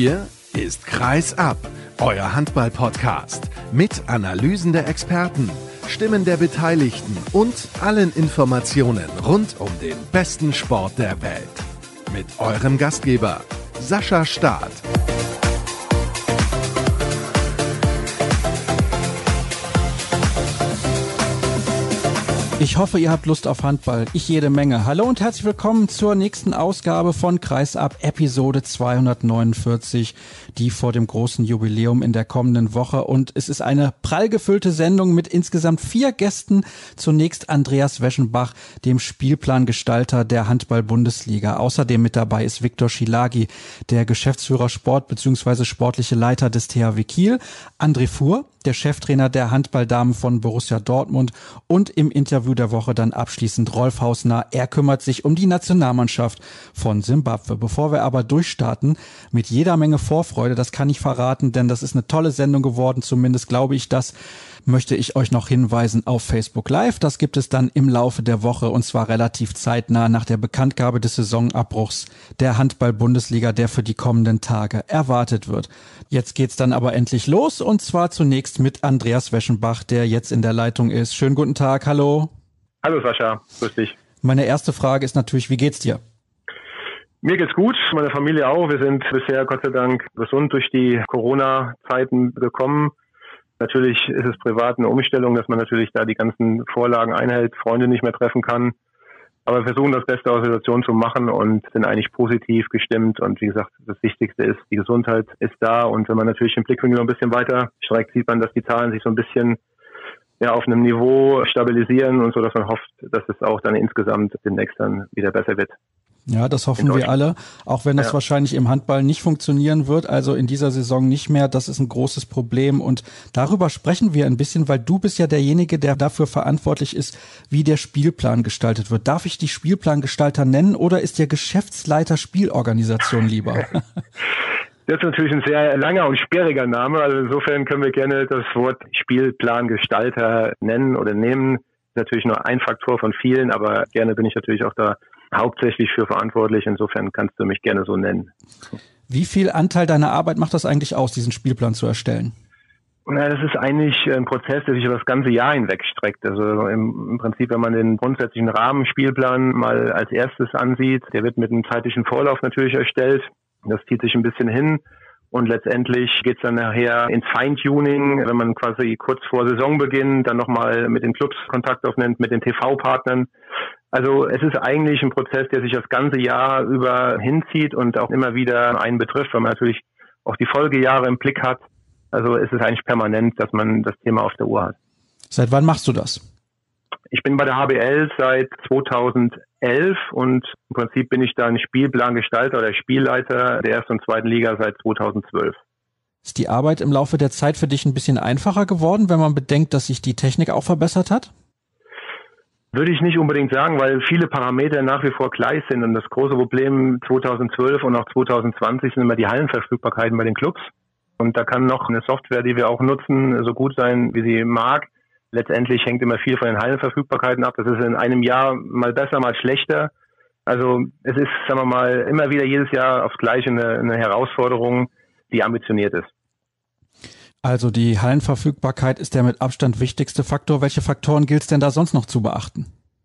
Hier ist Kreis ab, euer Handball-Podcast mit Analysen der Experten, Stimmen der Beteiligten und allen Informationen rund um den besten Sport der Welt. Mit eurem Gastgeber Sascha Staat. Ich hoffe, ihr habt Lust auf Handball. Ich jede Menge. Hallo und herzlich willkommen zur nächsten Ausgabe von Kreis ab, Episode 249, die vor dem großen Jubiläum in der kommenden Woche. Und es ist eine prall gefüllte Sendung mit insgesamt 4 Gästen. Zunächst Andreas Weschenbach, dem Spielplangestalter der Handball-Bundesliga. Außerdem mit dabei ist Viktor Schilágy, der Geschäftsführer Sport bzw. sportliche Leiter des THW Kiel. André Fuhr, der Cheftrainer der Handballdamen von Borussia Dortmund, und im Interview der Woche dann abschließend Rolf Hausner. Er kümmert sich um die Nationalmannschaft von Simbabwe. Bevor wir aber durchstarten, mit jeder Menge Vorfreude, das kann ich verraten, denn das ist eine tolle Sendung geworden, zumindest glaube ich das, möchte ich euch noch hinweisen auf Facebook Live. Das gibt es dann im Laufe der Woche und zwar relativ zeitnah nach der Bekanntgabe des Saisonabbruchs der Handball-Bundesliga, der für die kommenden Tage erwartet wird. Jetzt geht's dann aber endlich los und zwar zunächst mit Andreas Weschenbach, der jetzt in der Leitung ist. Schönen guten Tag, hallo. Hallo Sascha, grüß dich. Meine erste Frage ist natürlich, wie geht's dir? Mir geht's gut, meine Familie auch. Wir sind bisher Gott sei Dank gesund durch die Corona-Zeiten gekommen. Natürlich ist es privat eine Umstellung, dass man natürlich da die ganzen Vorlagen einhält, Freunde nicht mehr treffen kann. Aber wir versuchen das Beste aus der Situation zu machen und sind eigentlich positiv gestimmt. Und wie gesagt, das Wichtigste ist, die Gesundheit ist da. Und wenn man natürlich den Blickwinkel noch ein bisschen weiter streckt, sieht man, dass die Zahlen sich so ein bisschen auf einem Niveau stabilisieren und so, dass man hofft, dass es auch dann insgesamt demnächst dann wieder besser wird. Ja, das hoffen wir alle, auch wenn das wahrscheinlich im Handball nicht funktionieren wird, also in dieser Saison nicht mehr. Das ist ein großes Problem und darüber sprechen wir ein bisschen, weil du bist ja derjenige, der dafür verantwortlich ist, wie der Spielplan gestaltet wird. Darf ich dich Spielplangestalter nennen oder ist der Geschäftsleiter Spielorganisation lieber? Das ist natürlich ein sehr langer und sperriger Name, also insofern können wir gerne das Wort Spielplangestalter nennen oder nehmen. Das ist natürlich nur ein Faktor von vielen, aber gerne bin ich natürlich auch da hauptsächlich für verantwortlich. Insofern kannst du mich gerne so nennen. Wie viel Anteil deiner Arbeit macht das eigentlich aus, diesen Spielplan zu erstellen? Na, das ist eigentlich ein Prozess, der sich über das ganze Jahr hinweg streckt. Also im Prinzip, wenn man den grundsätzlichen Rahmenspielplan mal als erstes ansieht, der wird mit einem zeitlichen Vorlauf natürlich erstellt. Das zieht sich ein bisschen hin. Und letztendlich geht's dann nachher ins Feintuning, wenn man quasi kurz vor Saisonbeginn dann nochmal mit den Clubs Kontakt aufnimmt, mit den TV-Partnern. Also es ist eigentlich ein Prozess, der sich das ganze Jahr über hinzieht und auch immer wieder einen betrifft, weil man natürlich auch die Folgejahre im Blick hat. Also es ist eigentlich permanent, dass man das Thema auf der Uhr hat. Seit wann machst du das? Ich bin bei der HBL seit 2011 und im Prinzip bin ich dann Spielplangestalter oder Spielleiter der ersten und zweiten Liga seit 2012. Ist die Arbeit im Laufe der Zeit für dich ein bisschen einfacher geworden, wenn man bedenkt, dass sich die Technik auch verbessert hat? Würde ich nicht unbedingt sagen, weil viele Parameter nach wie vor gleich sind. Und das große Problem 2012 und auch 2020 sind immer die Hallenverfügbarkeiten bei den Clubs. Und da kann noch eine Software, die wir auch nutzen, so gut sein, wie sie mag. Letztendlich hängt immer viel von den Hallenverfügbarkeiten ab. Das ist in einem Jahr mal besser, mal schlechter. Also es ist, sagen wir mal, immer wieder jedes Jahr aufs Gleiche eine Herausforderung, die ambitioniert ist. Also die Hallenverfügbarkeit ist der mit Abstand wichtigste Faktor. Welche Faktoren gilt es denn da sonst noch zu beachten?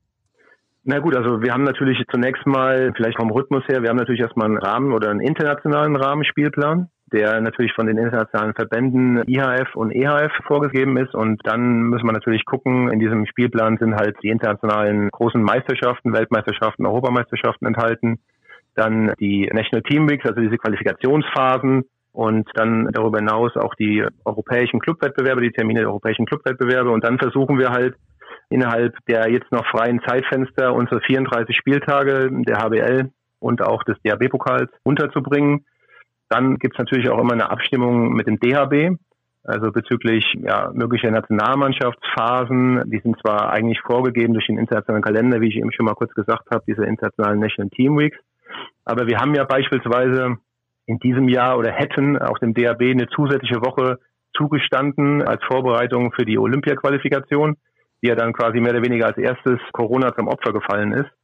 Na gut, also wir haben natürlich zunächst mal, vielleicht vom Rhythmus her, wir haben natürlich erstmal einen Rahmen oder einen internationalen Rahmenspielplan, der natürlich von den internationalen Verbänden IHF und EHF vorgegeben ist. Und dann müssen wir natürlich gucken, in diesem Spielplan sind halt die internationalen großen Meisterschaften, Weltmeisterschaften, Europameisterschaften enthalten. Dann die National Team Weeks, also diese Qualifikationsphasen. Und dann darüber hinaus auch die europäischen Clubwettbewerbe, die Termine der europäischen Clubwettbewerbe. Und dann versuchen wir halt innerhalb der jetzt noch freien Zeitfenster unsere 34 Spieltage der HBL und auch des DHB-Pokals unterzubringen. Dann gibt's natürlich auch immer eine Abstimmung mit dem DHB, also bezüglich möglicher Nationalmannschaftsphasen. Die sind zwar eigentlich vorgegeben durch den internationalen Kalender, wie ich eben schon mal kurz gesagt habe, diese internationalen National Team Weeks. Aber wir haben ja beispielsweise in diesem Jahr oder hätten auch dem DHB eine zusätzliche Woche zugestanden als Vorbereitung für die Olympia-Qualifikation, die ja dann quasi mehr oder weniger als erstes Corona zum Opfer gefallen ist.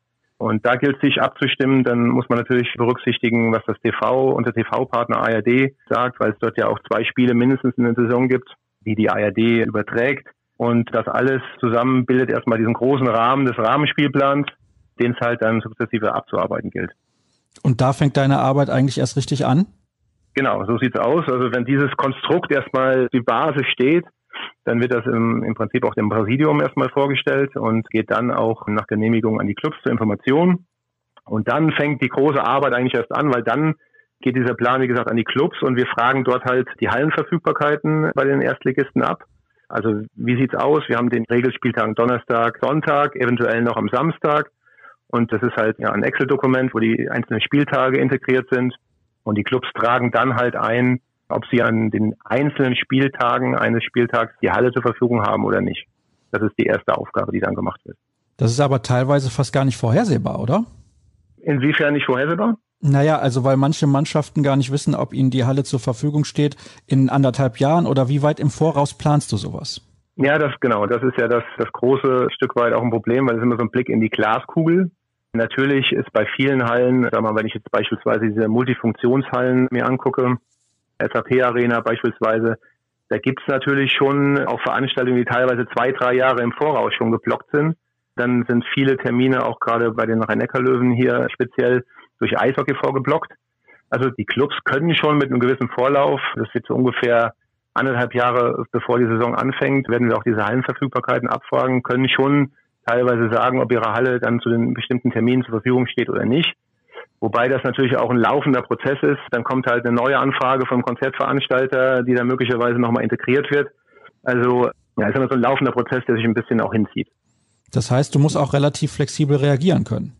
Und da gilt es sich abzustimmen. Dann muss man natürlich berücksichtigen, was das TV und der TV-Partner ARD sagt, weil es dort ja auch 2 Spiele mindestens in der Saison gibt, die die ARD überträgt. Und das alles zusammen bildet erstmal diesen großen Rahmen des Rahmenspielplans, den es halt dann sukzessive abzuarbeiten gilt. Und da fängt deine Arbeit eigentlich erst richtig an? Genau, so sieht's aus. Also wenn dieses Konstrukt erstmal die Basis steht, dann wird das im Prinzip auch dem Präsidium erstmal vorgestellt und geht dann auch nach Genehmigung an die Clubs zur Information. Und dann fängt die große Arbeit eigentlich erst an, weil dann geht dieser Plan, wie gesagt, an die Clubs und wir fragen dort halt die Hallenverfügbarkeiten bei den Erstligisten ab. Also wie sieht's aus? Wir haben den Regelspieltag Donnerstag, Sonntag, eventuell noch am Samstag. Und das ist halt ja ein Excel-Dokument, wo die einzelnen Spieltage integriert sind. Und die Clubs tragen dann halt ein, ob sie an den einzelnen Spieltagen eines Spieltags die Halle zur Verfügung haben oder nicht. Das ist die erste Aufgabe, die dann gemacht wird. Das ist aber teilweise fast gar nicht vorhersehbar, oder? Inwiefern nicht vorhersehbar? Naja, also weil manche Mannschaften gar nicht wissen, ob ihnen die Halle zur Verfügung steht in 1,5 Jahren oder wie weit im Voraus planst du sowas? Ja, das ist ja das große Stück weit auch ein Problem, weil es immer so ein Blick in die Glaskugel. Natürlich ist bei vielen Hallen, sag mal, wenn ich jetzt beispielsweise diese Multifunktionshallen mir angucke, SAP Arena beispielsweise, da gibt's natürlich schon auch Veranstaltungen, die teilweise 2-3 Jahre im Voraus schon geblockt sind. Dann sind viele Termine auch gerade bei den Rhein-Neckar-Löwen hier speziell durch Eishockey vorgeblockt. Also die Clubs können schon mit einem gewissen Vorlauf, das wird so ungefähr 1,5 Jahre bevor die Saison anfängt, werden wir auch diese Hallenverfügbarkeiten abfragen, können schon teilweise sagen, ob ihre Halle dann zu den bestimmten Terminen zur Verfügung steht oder nicht. Wobei das natürlich auch ein laufender Prozess ist. Dann kommt halt eine neue Anfrage vom Konzertveranstalter, die dann möglicherweise nochmal integriert wird. Also ja, ist immer so ein laufender Prozess, der sich ein bisschen auch hinzieht. Das heißt, du musst auch relativ flexibel reagieren können.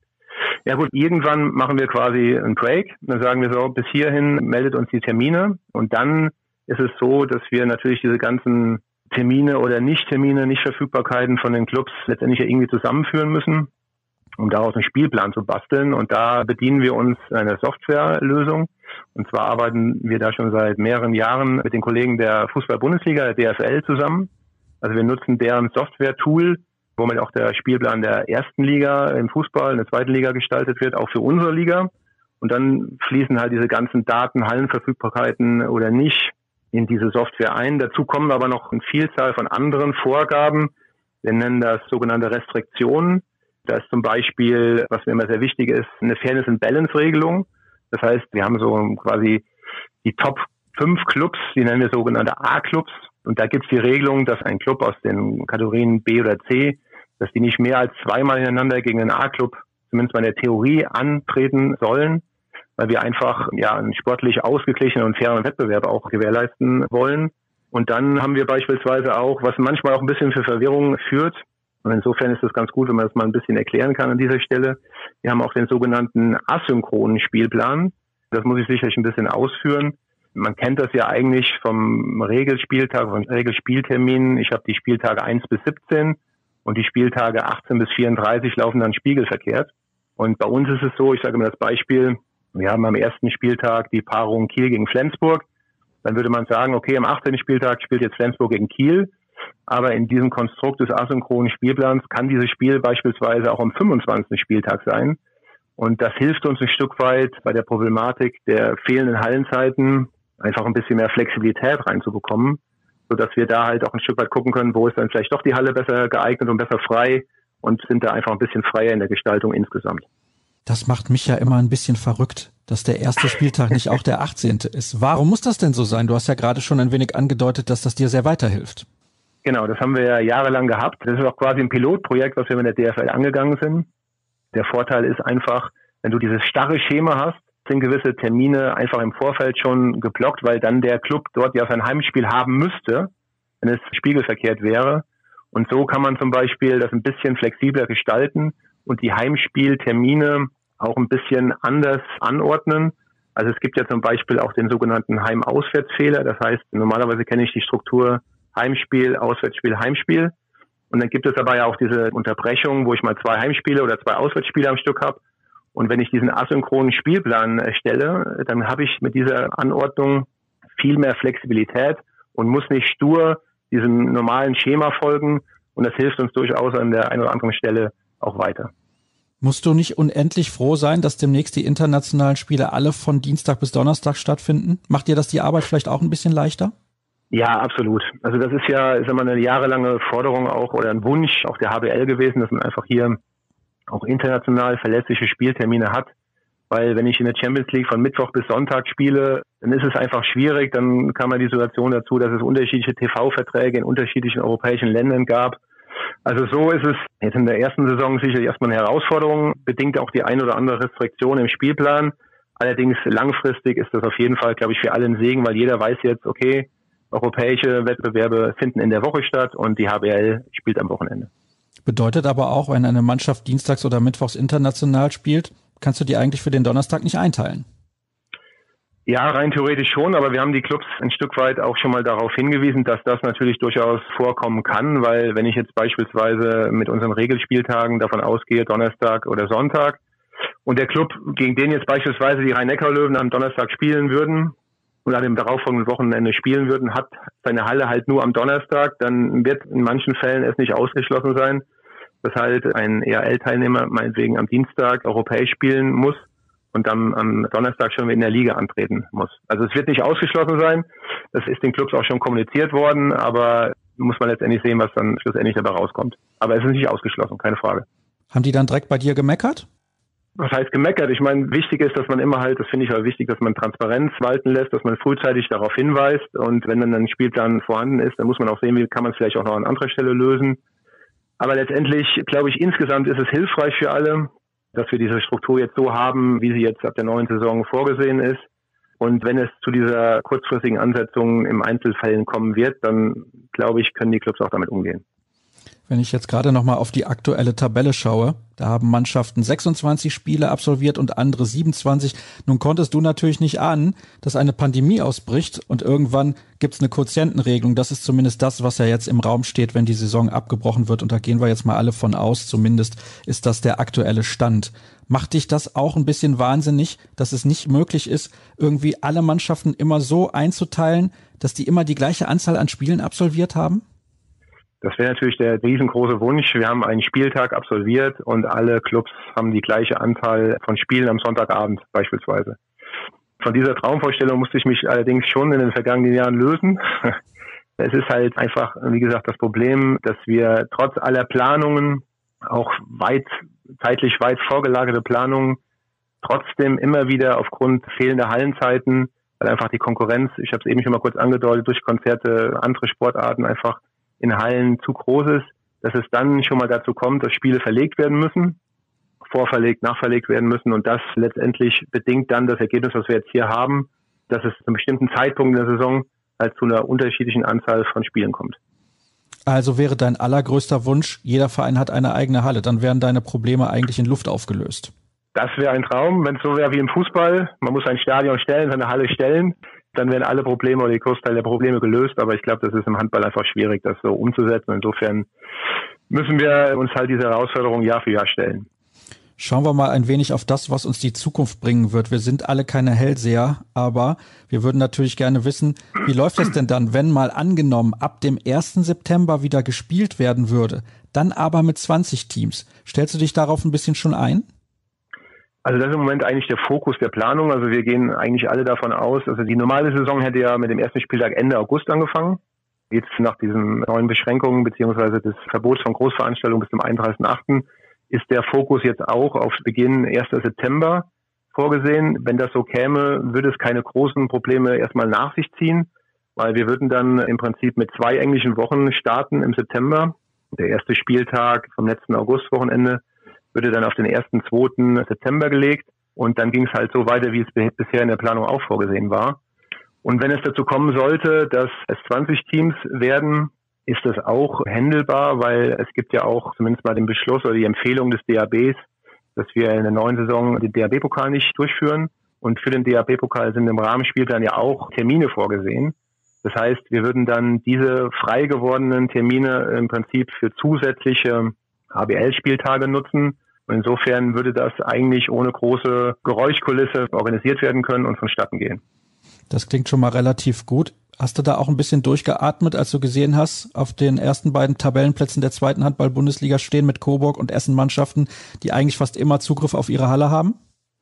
Ja gut, irgendwann machen wir quasi einen Break. Dann sagen wir so, bis hierhin meldet uns die Termine. Und dann ist es so, dass wir natürlich diese ganzen Termine oder Nicht-Termine, Nicht-Verfügbarkeiten von den Clubs letztendlich ja irgendwie zusammenführen müssen, um daraus einen Spielplan zu basteln. Und da bedienen wir uns einer Softwarelösung. Und zwar arbeiten wir da schon seit mehreren Jahren mit den Kollegen der Fußball-Bundesliga, der DFL, zusammen. Also wir nutzen deren Software-Tool, womit auch der Spielplan der ersten Liga im Fußball, in der zweiten Liga gestaltet wird, auch für unsere Liga. Und dann fließen halt diese ganzen Daten, Hallenverfügbarkeiten oder nicht, in diese Software ein. Dazu kommen aber noch eine Vielzahl von anderen Vorgaben. Wir nennen das sogenannte Restriktionen. Da ist zum Beispiel, was mir immer sehr wichtig ist, eine Fairness and Balance Regelung. Das heißt, wir haben so quasi die Top 5 Clubs, die nennen wir sogenannte A-Clubs. Und da gibt es die Regelung, dass ein Club aus den Kategorien B oder C, dass die nicht mehr als 2-mal hintereinander gegen einen A-Club, zumindest mal in der Theorie, antreten sollen, weil wir einfach ja einen sportlich ausgeglichenen und fairen Wettbewerb auch gewährleisten wollen. Und dann haben wir beispielsweise auch, was manchmal auch ein bisschen für Verwirrung führt, und insofern ist es ganz gut, wenn man das mal ein bisschen erklären kann an dieser Stelle. Wir haben auch den sogenannten asynchronen Spielplan. Das muss ich sicherlich ein bisschen ausführen. Man kennt das ja eigentlich vom Regelspieltag, von Regelspielterminen. Ich habe die Spieltage 1 bis 17 und die Spieltage 18 bis 34 laufen dann spiegelverkehrt. Und bei uns ist es so, ich sage mal das Beispiel, wir haben am ersten Spieltag die Paarung Kiel gegen Flensburg. Dann würde man sagen, okay, am 18. Spieltag spielt jetzt Flensburg gegen Kiel. Aber in diesem Konstrukt des asynchronen Spielplans kann dieses Spiel beispielsweise auch am 25. Spieltag sein. Und das hilft uns ein Stück weit bei der Problematik der fehlenden Hallenzeiten, einfach ein bisschen mehr Flexibilität reinzubekommen, sodass wir da halt auch ein Stück weit gucken können, wo ist dann vielleicht doch die Halle besser geeignet und besser frei und sind da einfach ein bisschen freier in der Gestaltung insgesamt. Das macht mich ja immer ein bisschen verrückt, dass der erste Spieltag nicht auch der 18. ist. Warum muss das denn so sein? Du hast ja gerade schon ein wenig angedeutet, dass das dir sehr weiterhilft. Genau, das haben wir ja jahrelang gehabt. Das ist auch quasi ein Pilotprojekt, was wir mit der DFL angegangen sind. Der Vorteil ist einfach, wenn du dieses starre Schema hast, sind gewisse Termine einfach im Vorfeld schon geblockt, weil dann der Club dort ja sein Heimspiel haben müsste, wenn es spiegelverkehrt wäre. Und so kann man zum Beispiel das ein bisschen flexibler gestalten und die Heimspieltermine auch ein bisschen anders anordnen. Also es gibt ja zum Beispiel auch den sogenannten Heim-Auswärtsfehler. Das heißt, normalerweise kenne ich die Struktur Heimspiel, Auswärtsspiel, Heimspiel. Und dann gibt es aber ja auch diese Unterbrechung, wo ich mal 2 Heimspiele oder 2 Auswärtsspiele am Stück habe. Und wenn ich diesen asynchronen Spielplan erstelle, dann habe ich mit dieser Anordnung viel mehr Flexibilität und muss nicht stur diesem normalen Schema folgen. Und das hilft uns durchaus an der einen oder anderen Stelle auch weiter. Musst du nicht unendlich froh sein, dass demnächst die internationalen Spiele alle von Dienstag bis Donnerstag stattfinden? Macht dir das die Arbeit vielleicht auch ein bisschen leichter? Ja, absolut. Also das ist ja, ist immer eine jahrelange Forderung auch oder ein Wunsch auch der HBL gewesen, dass man einfach hier auch international verlässliche Spieltermine hat. Weil wenn ich in der Champions League von Mittwoch bis Sonntag spiele, dann ist es einfach schwierig. Dann kam ja die Situation dazu, dass es unterschiedliche TV-Verträge in unterschiedlichen europäischen Ländern gab. Also so ist es jetzt in der ersten Saison sicherlich erstmal eine Herausforderung, bedingt auch die ein oder andere Restriktion im Spielplan. Allerdings langfristig ist das auf jeden Fall, glaube ich, für alle ein Segen, weil jeder weiß jetzt, okay, europäische Wettbewerbe finden in der Woche statt und die HBL spielt am Wochenende. Bedeutet aber auch, wenn eine Mannschaft dienstags oder mittwochs international spielt, kannst du die eigentlich für den Donnerstag nicht einteilen? Ja, rein theoretisch schon, aber wir haben die Clubs ein Stück weit auch schon mal darauf hingewiesen, dass das natürlich durchaus vorkommen kann, weil wenn ich jetzt beispielsweise mit unseren Regelspieltagen davon ausgehe, Donnerstag oder Sonntag, und der Club, gegen den jetzt beispielsweise die Rhein-Neckar-Löwen am Donnerstag spielen würden und an dem darauffolgenden Wochenende spielen würden, hat seine Halle halt nur am Donnerstag, dann wird in manchen Fällen es nicht ausgeschlossen sein, dass halt ein ERL-Teilnehmer meinetwegen am Dienstag europäisch spielen muss und dann am Donnerstag schon in der Liga antreten muss. Also es wird nicht ausgeschlossen sein. Das ist den Clubs auch schon kommuniziert worden, aber muss man letztendlich sehen, was dann schlussendlich dabei rauskommt. Aber es ist nicht ausgeschlossen, keine Frage. Haben die dann direkt bei dir gemeckert? Was heißt gemeckert? Ich meine, wichtig ist, dass man immer halt, das finde ich halt wichtig, dass man Transparenz walten lässt, dass man frühzeitig darauf hinweist und wenn dann ein Spielplan vorhanden ist, dann muss man auch sehen, wie kann man es vielleicht auch noch an anderer Stelle lösen. Aber letztendlich, glaube ich, insgesamt ist es hilfreich für alle, dass wir diese Struktur jetzt so haben, wie sie jetzt ab der neuen Saison vorgesehen ist. Und wenn es zu dieser kurzfristigen Ansetzung im Einzelfällen kommen wird, dann, glaube ich, können die Clubs auch damit umgehen. Wenn ich jetzt gerade nochmal auf die aktuelle Tabelle schaue, da haben Mannschaften 26 Spiele absolviert und andere 27. Nun konntest du natürlich nicht ahnen, dass eine Pandemie ausbricht und irgendwann gibt's eine Quotientenregelung. Das ist zumindest das, was ja jetzt im Raum steht, wenn die Saison abgebrochen wird. Und da gehen wir jetzt mal alle von aus. Zumindest ist das der aktuelle Stand. Macht dich das auch ein bisschen wahnsinnig, dass es nicht möglich ist, irgendwie alle Mannschaften immer so einzuteilen, dass die immer die gleiche Anzahl an Spielen absolviert haben? Das wäre natürlich der riesengroße Wunsch. Wir haben einen Spieltag absolviert und alle Clubs haben die gleiche Anzahl von Spielen am Sonntagabend beispielsweise. Von dieser Traumvorstellung musste ich mich allerdings schon in den vergangenen Jahren lösen. Es ist halt einfach, wie gesagt, das Problem, dass wir trotz aller Planungen, auch zeitlich weit vorgelagerte Planungen, trotzdem immer wieder aufgrund fehlender Hallenzeiten, weil einfach die Konkurrenz, ich habe es eben schon mal kurz angedeutet, durch Konzerte, andere Sportarten einfach in Hallen zu groß ist, dass es dann schon mal dazu kommt, dass Spiele verlegt werden müssen, vorverlegt, nachverlegt werden müssen und das letztendlich bedingt dann das Ergebnis, was wir jetzt hier haben, dass es zu einem bestimmten Zeitpunkt in der Saison halt zu einer unterschiedlichen Anzahl von Spielen kommt. Also wäre dein allergrößter Wunsch, jeder Verein hat eine eigene Halle, dann wären deine Probleme eigentlich in Luft aufgelöst. Das wäre ein Traum, wenn es so wäre wie im Fußball. Man muss ein Stadion stellen, seine Halle stellen. Dann werden alle Probleme oder die Großteil der Probleme gelöst. Aber ich glaube, das ist im Handball einfach schwierig, das so umzusetzen. Insofern müssen wir uns halt diese Herausforderung Jahr für Jahr stellen. Schauen wir mal ein wenig auf das, was uns die Zukunft bringen wird. Wir sind alle keine Hellseher, aber wir würden natürlich gerne wissen, wie läuft es denn dann, wenn mal angenommen ab dem 1. September wieder gespielt werden würde, dann aber mit 20 Teams. Stellst du dich darauf ein bisschen schon ein? Also das ist im Moment eigentlich der Fokus der Planung. Also wir gehen eigentlich alle davon aus, also die normale Saison hätte ja mit dem ersten Spieltag Ende August angefangen. Jetzt nach diesen neuen Beschränkungen beziehungsweise des Verbots von Großveranstaltungen bis zum 31.8. ist der Fokus jetzt auch auf Beginn 1. September vorgesehen. Wenn das so käme, würde es keine großen Probleme erstmal nach sich ziehen, weil wir würden dann im Prinzip mit 2 englischen Wochen starten im September. Der erste Spieltag vom letzten Augustwochenende würde dann auf den 1.2. September gelegt und dann ging es halt so weiter, wie es bisher in der Planung auch vorgesehen war. Und wenn es dazu kommen sollte, dass es 20 Teams werden, ist das auch händelbar, weil es gibt ja auch zumindest mal den Beschluss oder die Empfehlung des DHBs, dass wir in der neuen Saison den DHB-Pokal nicht durchführen. Und für den DHB-Pokal sind im Rahmenspielplan ja auch Termine vorgesehen. Das heißt, wir würden dann diese frei gewordenen Termine im Prinzip für zusätzliche HBL-Spieltage nutzen. Und insofern würde das eigentlich ohne große Geräuschkulisse organisiert werden können und vonstatten gehen. Das klingt schon mal relativ gut. Hast du da auch ein bisschen durchgeatmet, als du gesehen hast, auf den ersten beiden Tabellenplätzen der zweiten Handball-Bundesliga stehen mit Coburg und Essen Mannschaften, die eigentlich fast immer Zugriff auf ihre Halle haben?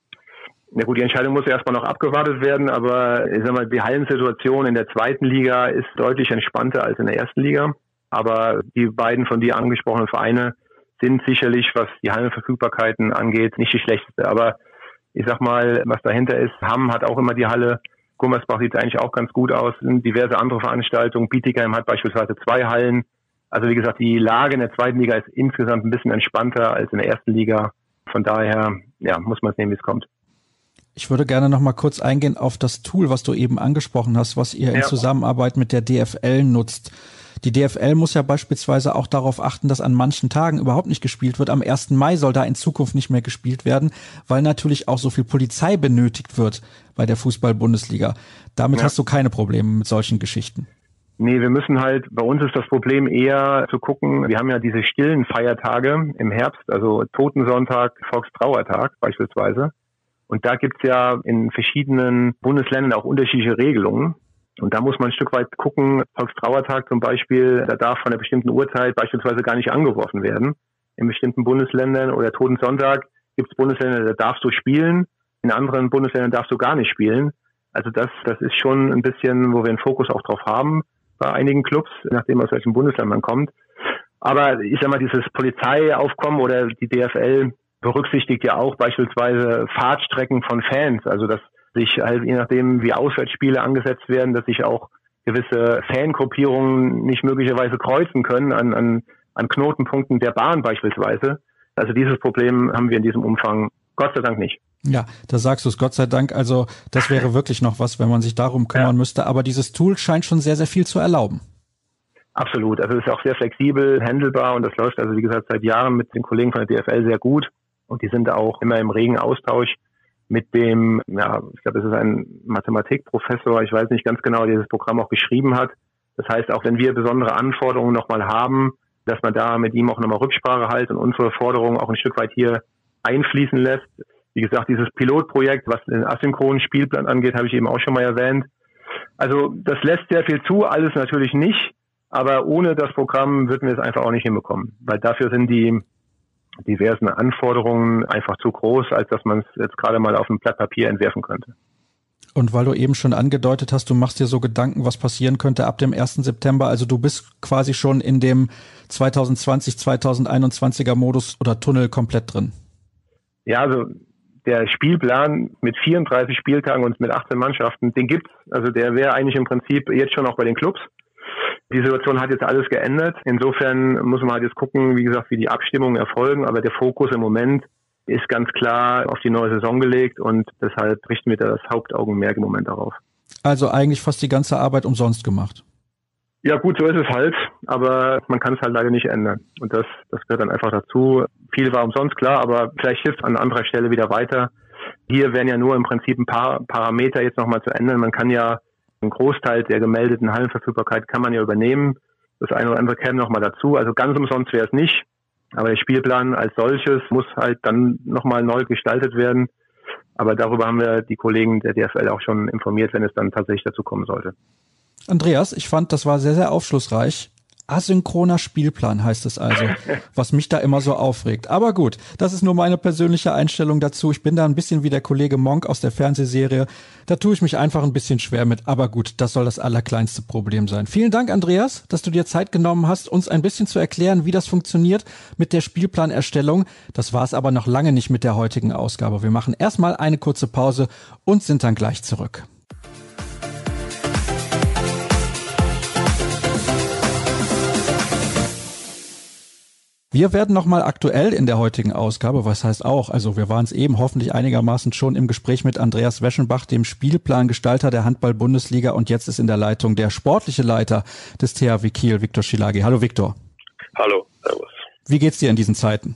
Na gut, die Entscheidung muss ja erstmal noch abgewartet werden, aber ich sag mal, die Hallensituation in der zweiten Liga ist deutlich entspannter als in der ersten Liga. Aber die beiden von dir angesprochenen Vereine sind sicherlich, was die Hallenverfügbarkeiten angeht, nicht die schlechteste. Aber ich sag mal, was dahinter ist, Hamm hat auch immer die Halle, Gummersbach sieht eigentlich auch ganz gut aus, sind diverse andere Veranstaltungen, Bietigheim hat beispielsweise 2 Hallen. Also wie gesagt, die Lage in der zweiten Liga ist insgesamt ein bisschen entspannter als in der ersten Liga. Von daher, ja, muss man es nehmen, wie es kommt. Ich würde gerne noch mal kurz eingehen auf das Tool, was du eben angesprochen hast, was ihr in Zusammenarbeit mit der DFL nutzt. Die DFL muss ja beispielsweise auch darauf achten, dass an manchen Tagen überhaupt nicht gespielt wird. Am 1. Mai soll da in Zukunft nicht mehr gespielt werden, weil natürlich auch so viel Polizei benötigt wird bei der Fußball-Bundesliga. Damit hast du keine Probleme mit solchen Geschichten. Nee, wir müssen halt, bei uns ist das Problem eher zu gucken, wir haben ja diese stillen Feiertage im Herbst, also Totensonntag, Volkstrauertag beispielsweise. Und da gibt's ja in verschiedenen Bundesländern auch unterschiedliche Regelungen. Und da muss man ein Stück weit gucken, Volkstrauertag zum Beispiel, da darf von einer bestimmten Uhrzeit beispielsweise gar nicht angeworfen werden. In bestimmten Bundesländern oder Totensonntag gibt's Bundesländer, da darfst du spielen. In anderen Bundesländern darfst du gar nicht spielen. Also das ist schon ein bisschen, wo wir einen Fokus auch drauf haben bei einigen Clubs, nachdem aus welchem Bundesland man kommt. Aber ich sag mal, dieses Polizeiaufkommen oder die DFL berücksichtigt ja auch beispielsweise Fahrtstrecken von Fans, also dass sich halt je nachdem, wie Auswärtsspiele angesetzt werden, dass sich auch gewisse Fangruppierungen nicht möglicherweise kreuzen können an Knotenpunkten der Bahn beispielsweise. Also dieses Problem haben wir in diesem Umfang Gott sei Dank nicht. Ja, da sagst du es, Gott sei Dank. Also das wäre wirklich noch was, wenn man sich darum kümmern müsste. Aber dieses Tool scheint schon sehr, sehr viel zu erlauben. Absolut. Also es ist auch sehr flexibel, handelbar und das läuft also wie gesagt seit Jahren mit den Kollegen von der DFL sehr gut. Und die sind auch immer im regen Austausch mit dem, ja, ich glaube, es ist ein Mathematikprofessor, ich weiß nicht ganz genau, der dieses Programm auch geschrieben hat. Das heißt, auch wenn wir besondere Anforderungen nochmal haben, dass man da mit ihm auch nochmal Rücksprache hält und unsere Forderungen auch ein Stück weit hier einfließen lässt. Wie gesagt, dieses Pilotprojekt, was den asynchronen Spielplan angeht, habe ich eben auch schon mal erwähnt. Also das lässt sehr viel zu, alles natürlich nicht, aber ohne das Programm würden wir es einfach auch nicht hinbekommen, weil dafür sind die diversen Anforderungen einfach zu groß, als dass man es jetzt gerade mal auf einem Blatt Papier entwerfen könnte. Und weil du eben schon angedeutet hast, du machst dir so Gedanken, was passieren könnte ab dem 1. September, also du bist quasi schon in dem 2020-2021er Modus oder Tunnel komplett drin. Ja, also der Spielplan mit 34 Spieltagen und mit 18 Mannschaften, den gibt's. Also der wäre eigentlich im Prinzip jetzt schon auch bei den Clubs. Die Situation hat jetzt alles geändert. Insofern muss man halt jetzt gucken, wie gesagt, wie die Abstimmungen erfolgen. Aber der Fokus im Moment ist ganz klar auf die neue Saison gelegt und deshalb richten wir da das Hauptaugenmerk im Moment darauf. Also eigentlich fast die ganze Arbeit umsonst gemacht. Ja gut, so ist es halt, aber man kann es halt leider nicht ändern. Und das gehört dann einfach dazu. Viel war umsonst, klar, aber vielleicht hilft es an anderer Stelle wieder weiter. Hier werden ja nur im Prinzip ein paar Parameter jetzt nochmal zu ändern. Man kann ja einen Großteil der gemeldeten Hallenverfügbarkeit kann man ja übernehmen. Das eine oder andere käme nochmal dazu. Also ganz umsonst wäre es nicht. Aber der Spielplan als solches muss halt dann nochmal neu gestaltet werden. Aber darüber haben wir die Kollegen der DFL auch schon informiert, wenn es dann tatsächlich dazu kommen sollte. Andreas, ich fand, das war sehr, sehr aufschlussreich. Asynchroner Spielplan heißt es also, was mich da immer so aufregt. Aber gut, das ist nur meine persönliche Einstellung dazu. Ich bin da ein bisschen wie der Kollege Monk aus der Fernsehserie. Da tue ich mich einfach ein bisschen schwer mit. Aber gut, das soll das allerkleinste Problem sein. Vielen Dank, Andreas, dass du dir Zeit genommen hast, uns ein bisschen zu erklären, wie das funktioniert mit der Spielplanerstellung. Das war es aber noch lange nicht mit der heutigen Ausgabe. Wir machen erstmal eine kurze Pause und sind dann gleich zurück. Wir werden nochmal aktuell in der heutigen Ausgabe, was heißt auch, also wir waren es eben hoffentlich einigermaßen schon im Gespräch mit Andreas Weschenbach, dem Spielplangestalter der Handball-Bundesliga und jetzt ist in der Leitung der sportliche Leiter des THW Kiel, Viktor Schielagi. Hallo Viktor. Hallo, servus. Wie geht's dir in diesen Zeiten?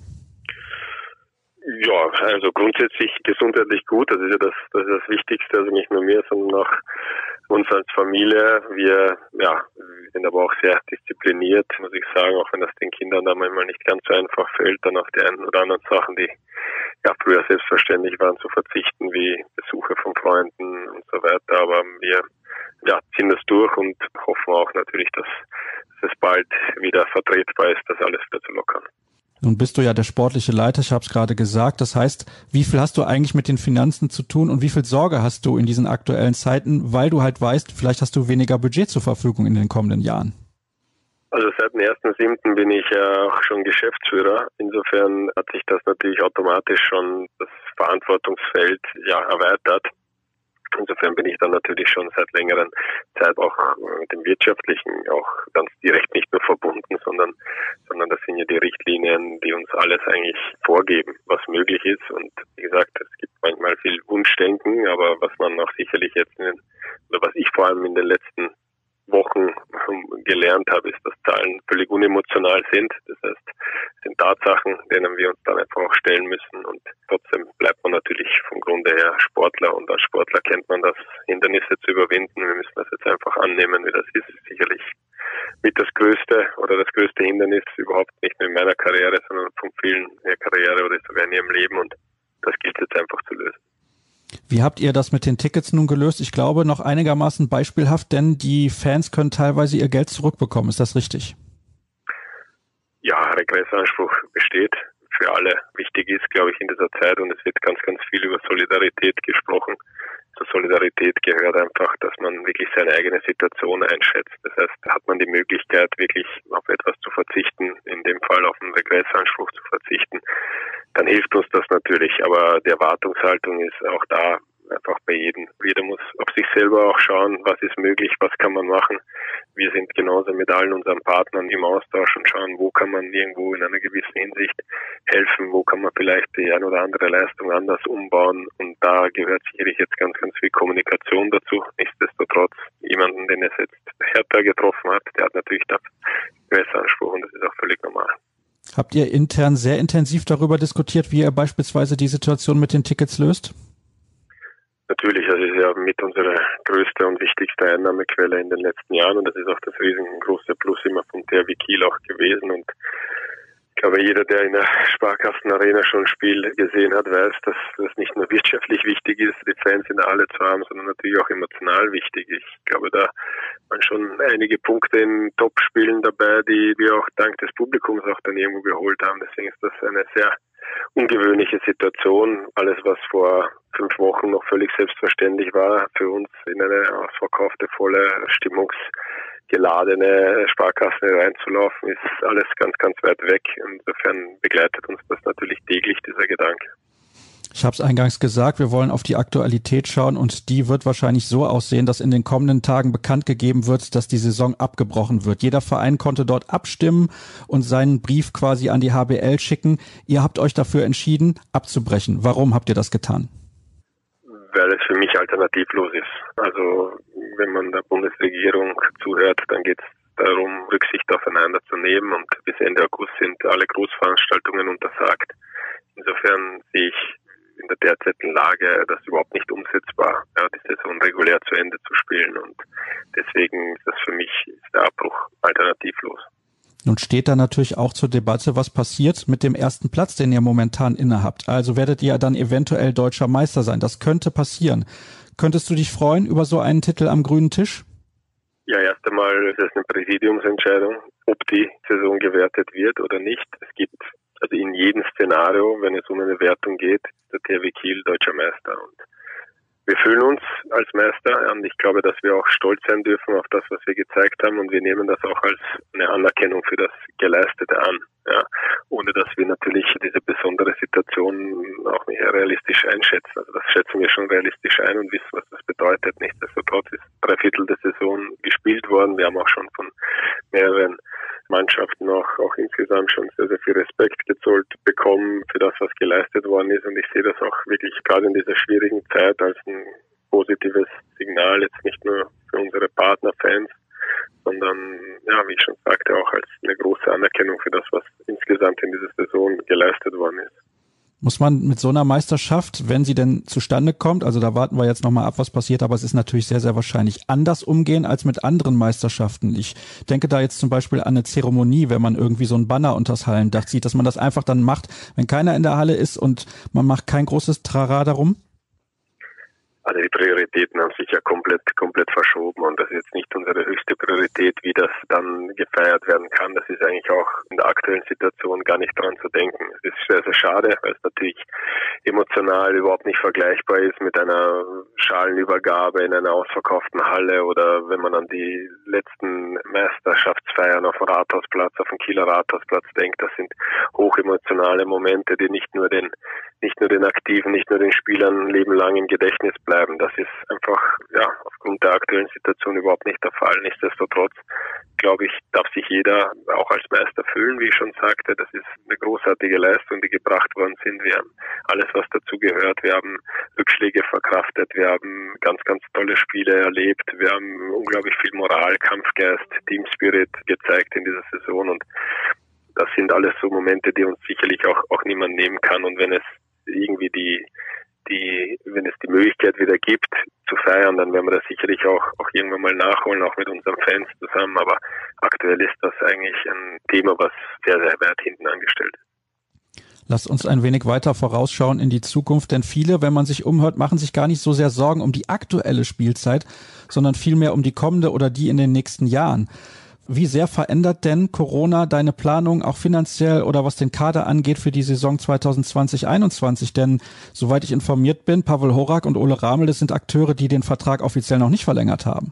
Ja, also grundsätzlich gesundheitlich gut, das ist ja das Wichtigste, also nicht nur mir, sondern auch uns als Familie. Wir sind aber auch sehr diszipliniert, muss ich sagen, auch wenn das den Kindern da manchmal nicht ganz so einfach fällt, dann auf die einen oder anderen Sachen, die ja früher selbstverständlich waren, zu verzichten, wie Besuche von Freunden und so weiter. Aber wir ziehen das durch und hoffen auch natürlich, dass es bald wieder vertretbar ist, das alles wieder zu lockern. Nun bist du ja der sportliche Leiter, ich habe es gerade gesagt. Das heißt, wie viel hast du eigentlich mit den Finanzen zu tun und wie viel Sorge hast du in diesen aktuellen Zeiten, weil du halt weißt, vielleicht hast du weniger Budget zur Verfügung in den kommenden Jahren? Also seit dem 1.7. bin ich ja auch schon Geschäftsführer. Insofern hat sich das natürlich automatisch schon das Verantwortungsfeld erweitert. Insofern bin ich dann natürlich schon seit längerer Zeit auch mit dem Wirtschaftlichen auch ganz direkt nicht nur verbunden, sondern das sind ja die Richtlinien, die uns alles eigentlich vorgeben, was möglich ist. Und wie gesagt, es gibt manchmal viel Wunschdenken, aber was man auch sicherlich jetzt oder was ich vor allem in den letzten Wochen gelernt habe, ist, dass Zahlen völlig unemotional sind. Das heißt, es sind Tatsachen, denen wir uns dann einfach auch stellen müssen. Und trotzdem bleibt man natürlich vom Grunde her Sportler. Und als Sportler kennt man das, Hindernisse zu überwinden. Wir müssen das jetzt einfach annehmen, wie das ist. Sicherlich mit das größte Hindernis überhaupt nicht nur in meiner Karriere, sondern von vielen in der Karriere oder sogar in ihrem Leben. Und das gilt jetzt einfach zu lösen. Wie habt ihr das mit den Tickets nun gelöst? Ich glaube, noch einigermaßen beispielhaft, denn die Fans können teilweise ihr Geld zurückbekommen. Ist das richtig? Ja, Regressanspruch besteht für alle. Wichtig ist, glaube ich, in dieser Zeit, und es wird ganz, ganz viel über Solidarität gesprochen. Zur Solidarität gehört einfach, dass man wirklich seine eigene Situation einschätzt. Das heißt, hat man die Möglichkeit, wirklich auf etwas zu verzichten, in dem Fall auf einen Regressanspruch zu verzichten, dann hilft uns das natürlich. Aber die Erwartungshaltung ist auch da einfach bei jedem. Jeder muss auf sich selber auch schauen, was ist möglich, was kann man machen. Wir sind genauso mit allen unseren Partnern im Austausch und schauen, wo kann man irgendwo in einer gewissen Hinsicht helfen, wo kann man vielleicht die ein oder andere Leistung anders umbauen. Und da gehört sicherlich jetzt ganz, ganz viel Kommunikation dazu. Nichtsdestotrotz, jemanden, den es jetzt härter getroffen hat, der hat natürlich da Regressanspruch und das ist auch völlig normal. Habt ihr intern sehr intensiv darüber diskutiert, wie ihr beispielsweise die Situation mit den Tickets löst? Natürlich, das ist ja mit unserer größte und wichtigste Einnahmequelle in den letzten Jahren und das ist auch das riesengroße Plus immer von THW Kiel auch gewesen und ich glaube, jeder, der in der Sparkassenarena schon ein Spiel gesehen hat, weiß, dass das nicht nur wirtschaftlich wichtig ist, die Fans in der Halle zu haben, sondern natürlich auch emotional wichtig. Ich glaube, da waren schon einige Punkte in Top-Spielen dabei, die wir auch dank des Publikums auch dann irgendwo geholt haben. Deswegen ist das eine sehr ungewöhnliche Situation. Alles, was vor 5 Wochen noch völlig selbstverständlich war, für uns in eine ausverkaufte, volle, stimmungsgeladene Sparkasse reinzulaufen, ist alles ganz, ganz weit weg. Insofern begleitet uns das natürlich täglich, dieser Gedanke. Ich habe es eingangs gesagt, wir wollen auf die Aktualität schauen und die wird wahrscheinlich so aussehen, dass in den kommenden Tagen bekannt gegeben wird, dass die Saison abgebrochen wird. Jeder Verein konnte dort abstimmen und seinen Brief quasi an die HBL schicken. Ihr habt euch dafür entschieden, abzubrechen. Warum habt ihr das getan? Weil es für mich alternativlos ist. Also wenn man der Bundesregierung zuhört, dann geht es darum, Rücksicht aufeinander zu nehmen und bis Ende August sind alle Großveranstaltungen untersagt. Insofern sehe ich in der derzeitigen Lage das überhaupt nicht umsetzbar, die Saison regulär zu Ende zu spielen und deswegen ist das für mich der Abbruch alternativlos. Nun steht da natürlich auch zur Debatte, was passiert mit dem ersten Platz, den ihr momentan innehabt. Also werdet ihr dann eventuell deutscher Meister sein. Das könnte passieren. Könntest du dich freuen über so einen Titel am grünen Tisch? Ja, erst einmal ist es eine Präsidiumsentscheidung, ob die Saison gewertet wird oder nicht. Es gibt also in jedem Szenario, wenn es um eine Wertung geht, der THW Kiel deutscher Meister. Und wir fühlen uns als Meister und ich glaube, dass wir auch stolz sein dürfen auf das, was wir gezeigt haben und wir nehmen das auch als eine Anerkennung für das Geleistete an. Ja, ohne dass wir natürlich diese besondere Situation auch nicht realistisch einschätzen. Also das schätzen wir schon realistisch ein und wissen, was das bedeutet. Nichtsdestotrotz ist 3/4 der Saison gespielt worden. Wir haben auch schon von mehreren Mannschaften auch insgesamt schon sehr, sehr viel Respekt gezollt bekommen für das, was geleistet worden ist. Und ich sehe das auch wirklich gerade in dieser schwierigen Zeit als ein positives Signal, jetzt nicht nur für unsere Partnerfans, sondern, ja, wie ich schon sagte, auch als eine große Anerkennung für das, was insgesamt in dieser Saison geleistet worden ist. Muss man mit so einer Meisterschaft, wenn sie denn zustande kommt, also da warten wir jetzt nochmal ab, was passiert, aber es ist natürlich sehr, sehr wahrscheinlich, anders umgehen als mit anderen Meisterschaften. Ich denke da jetzt zum Beispiel an eine Zeremonie, wenn man irgendwie so ein Banner unters Hallendach zieht, dass man das einfach dann macht, wenn keiner in der Halle ist und man macht kein großes Trara darum? Also die Prioritäten haben sich ja komplett verschoben und das ist jetzt nicht unsere höchste Priorität, wie das dann gefeiert werden kann. Das ist eigentlich auch in der aktuellen Situation gar nicht dran zu denken. Es ist sehr, sehr schade, weil es natürlich emotional überhaupt nicht vergleichbar ist mit einer Schalenübergabe in einer ausverkauften Halle oder wenn man an die letzten Meisterschaftsfeiern auf dem Rathausplatz, auf dem Kieler Rathausplatz denkt. Das sind hochemotionale Momente, die nicht nur den Aktiven, nicht nur den Spielern ein Leben lang im Gedächtnis bleiben. Das ist einfach aufgrund der aktuellen Situation überhaupt nicht der Fall. Nichtsdestotrotz, glaube ich, darf sich jeder auch als Meister fühlen, wie ich schon sagte. Das ist eine großartige Leistung, die gebracht worden sind. Wir haben alles, was dazu gehört. Wir haben Rückschläge verkraftet. Wir haben ganz, ganz tolle Spiele erlebt. Wir haben unglaublich viel Moral, Kampfgeist, Teamspirit gezeigt in dieser Saison und das sind alles so Momente, die uns sicherlich auch niemand nehmen kann. Und wenn es irgendwie wenn es die Möglichkeit wieder gibt zu feiern, dann werden wir das sicherlich auch irgendwann mal nachholen, auch mit unseren Fans zusammen. Aber aktuell ist das eigentlich ein Thema, was sehr, sehr weit hinten angestellt ist. Lasst uns ein wenig weiter vorausschauen in die Zukunft, denn viele, wenn man sich umhört, machen sich gar nicht so sehr Sorgen um die aktuelle Spielzeit, sondern vielmehr um die kommende oder die in den nächsten Jahren. Wie sehr verändert denn Corona deine Planung auch finanziell oder was den Kader angeht für die Saison 2020-21? Denn soweit ich informiert bin, Pavel Horak und Ole Ramel, das sind Akteure, die den Vertrag offiziell noch nicht verlängert haben.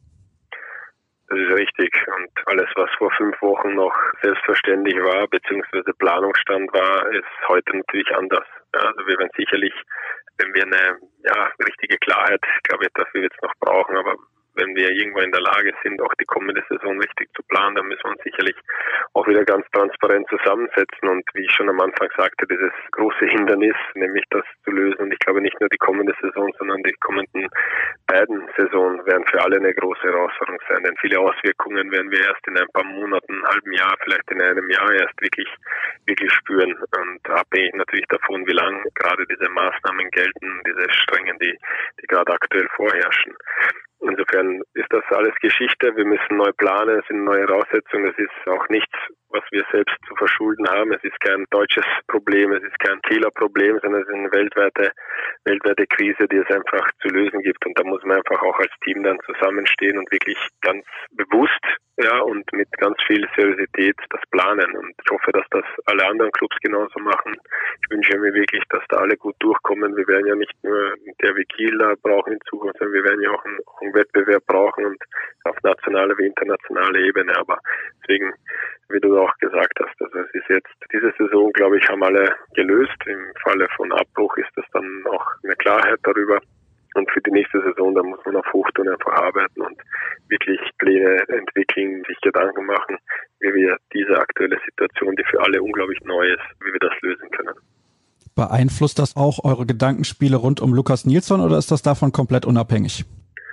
Das ist richtig. Und alles, was vor 5 Wochen noch selbstverständlich war, beziehungsweise Planungsstand war, ist heute natürlich anders. Ja, also wir werden sicherlich, wenn wir eine richtige Klarheit, glaube ich, dafür jetzt noch brauchen, aber wenn wir irgendwann in der Lage sind, auch die kommende Saison richtig zu planen, dann müssen wir uns sicherlich auch wieder ganz transparent zusammensetzen. Und wie ich schon am Anfang sagte, dieses große Hindernis, nämlich das zu lösen. Und ich glaube nicht nur die kommende Saison, sondern die kommenden beiden Saisonen werden für alle eine große Herausforderung sein. Denn viele Auswirkungen werden wir erst in ein paar Monaten, einem halben Jahr, vielleicht in einem Jahr erst wirklich spüren. Und abhängig natürlich davon, wie lang gerade diese Maßnahmen gelten, diese strengen, die gerade aktuell vorherrschen. Insofern ist das alles Geschichte. Wir müssen neu planen, es sind neue Voraussetzungen. Es ist auch nichts, was wir selbst zu verschulden haben. Es ist kein deutsches Problem, es ist kein Kieler Problem, sondern es ist eine weltweite Krise, die es einfach zu lösen gibt. Und da muss man einfach auch als Team dann zusammenstehen und wirklich ganz bewusst und mit ganz viel Seriosität das planen. Und ich hoffe, dass das alle anderen Clubs genauso machen. Ich wünsche mir wirklich, dass da alle gut durchkommen. Wir werden ja nicht nur der wie Kiel da brauchen in Zukunft, sondern wir werden ja auch einen Wettbewerb brauchen und auf nationaler wie internationaler Ebene. Aber deswegen, wie du auch gesagt hast, also es ist jetzt diese Saison, glaube ich, haben alle gelöst. Im Falle von Abbruch ist das dann auch eine Klarheit darüber. Und für die nächste Saison, da muss man auf Hochtouren einfach arbeiten und wirklich Pläne entwickeln, sich Gedanken machen, wie wir diese aktuelle Situation, die für alle unglaublich neu ist, wie wir das lösen können. Beeinflusst das auch eure Gedankenspiele rund um Lukas Nilsson oder ist das davon komplett unabhängig?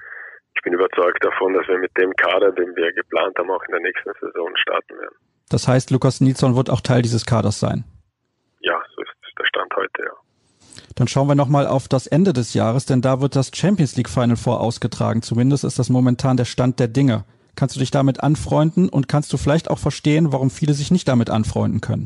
Ich bin überzeugt davon, dass wir mit dem Kader, den wir geplant haben, auch in der nächsten Saison starten werden. Das heißt, Lukas Nilsson wird auch Teil dieses Kaders sein? Ja, so ist der Stand heute, ja. Dann schauen wir nochmal auf das Ende des Jahres, denn da wird das Champions League Final Four ausgetragen. Zumindest ist das momentan der Stand der Dinge. Kannst du dich damit anfreunden und kannst du vielleicht auch verstehen, warum viele sich nicht damit anfreunden können?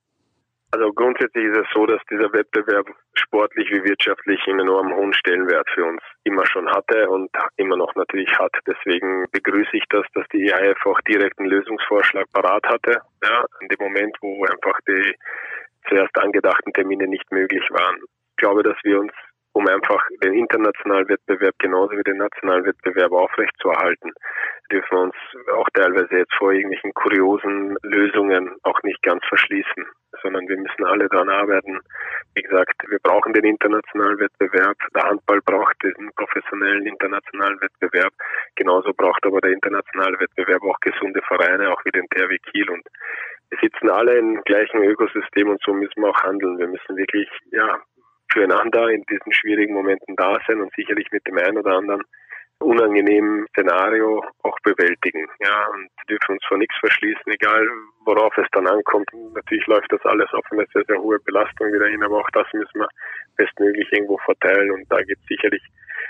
Also grundsätzlich ist es so, dass dieser Wettbewerb sportlich wie wirtschaftlich einen enorm hohen Stellenwert für uns immer schon hatte und immer noch natürlich hat. Deswegen begrüße ich das, dass die EHF auch direkt einen Lösungsvorschlag parat hatte. Ja, in dem Moment, wo einfach die zuerst angedachten Termine nicht möglich waren. Ich glaube, dass wir uns, um einfach den internationalen Wettbewerb genauso wie den nationalen Wettbewerb aufrechtzuerhalten, dürfen wir uns auch teilweise jetzt vor irgendwelchen kuriosen Lösungen auch nicht ganz verschließen, sondern wir müssen alle daran arbeiten. Wie gesagt, wir brauchen den internationalen Wettbewerb. Der Handball braucht diesen professionellen internationalen Wettbewerb. Genauso braucht aber der internationale Wettbewerb auch gesunde Vereine, auch wie den THW Kiel. Und wir sitzen alle im gleichen Ökosystem und so müssen wir auch handeln. Wir müssen wirklich, füreinander in diesen schwierigen Momenten da sein und sicherlich mit dem einen oder anderen unangenehmen Szenario auch bewältigen. Ja, und dürfen uns vor nichts verschließen, egal worauf es dann ankommt. Natürlich läuft das alles auf eine sehr, sehr hohe Belastung wieder hin, aber auch das müssen wir bestmöglich irgendwo verteilen und da gibt es sicherlich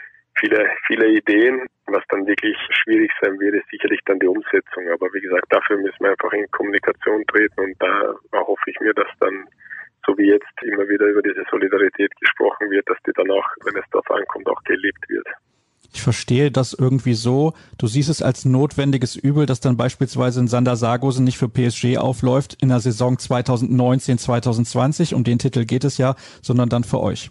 viele Ideen. Was dann wirklich schwierig sein wird, ist sicherlich dann die Umsetzung. Aber wie gesagt, dafür müssen wir einfach in Kommunikation treten und da hoffe ich mir, dass dann so wie jetzt immer wieder über diese Solidarität gesprochen wird, dass die dann auch, wenn es darauf ankommt, auch gelebt wird. Ich verstehe das irgendwie so. Du siehst es als notwendiges Übel, dass dann beispielsweise ein Sander Sargosen nicht für PSG aufläuft in der Saison 2019/2020. Um den Titel geht es ja, sondern dann für euch.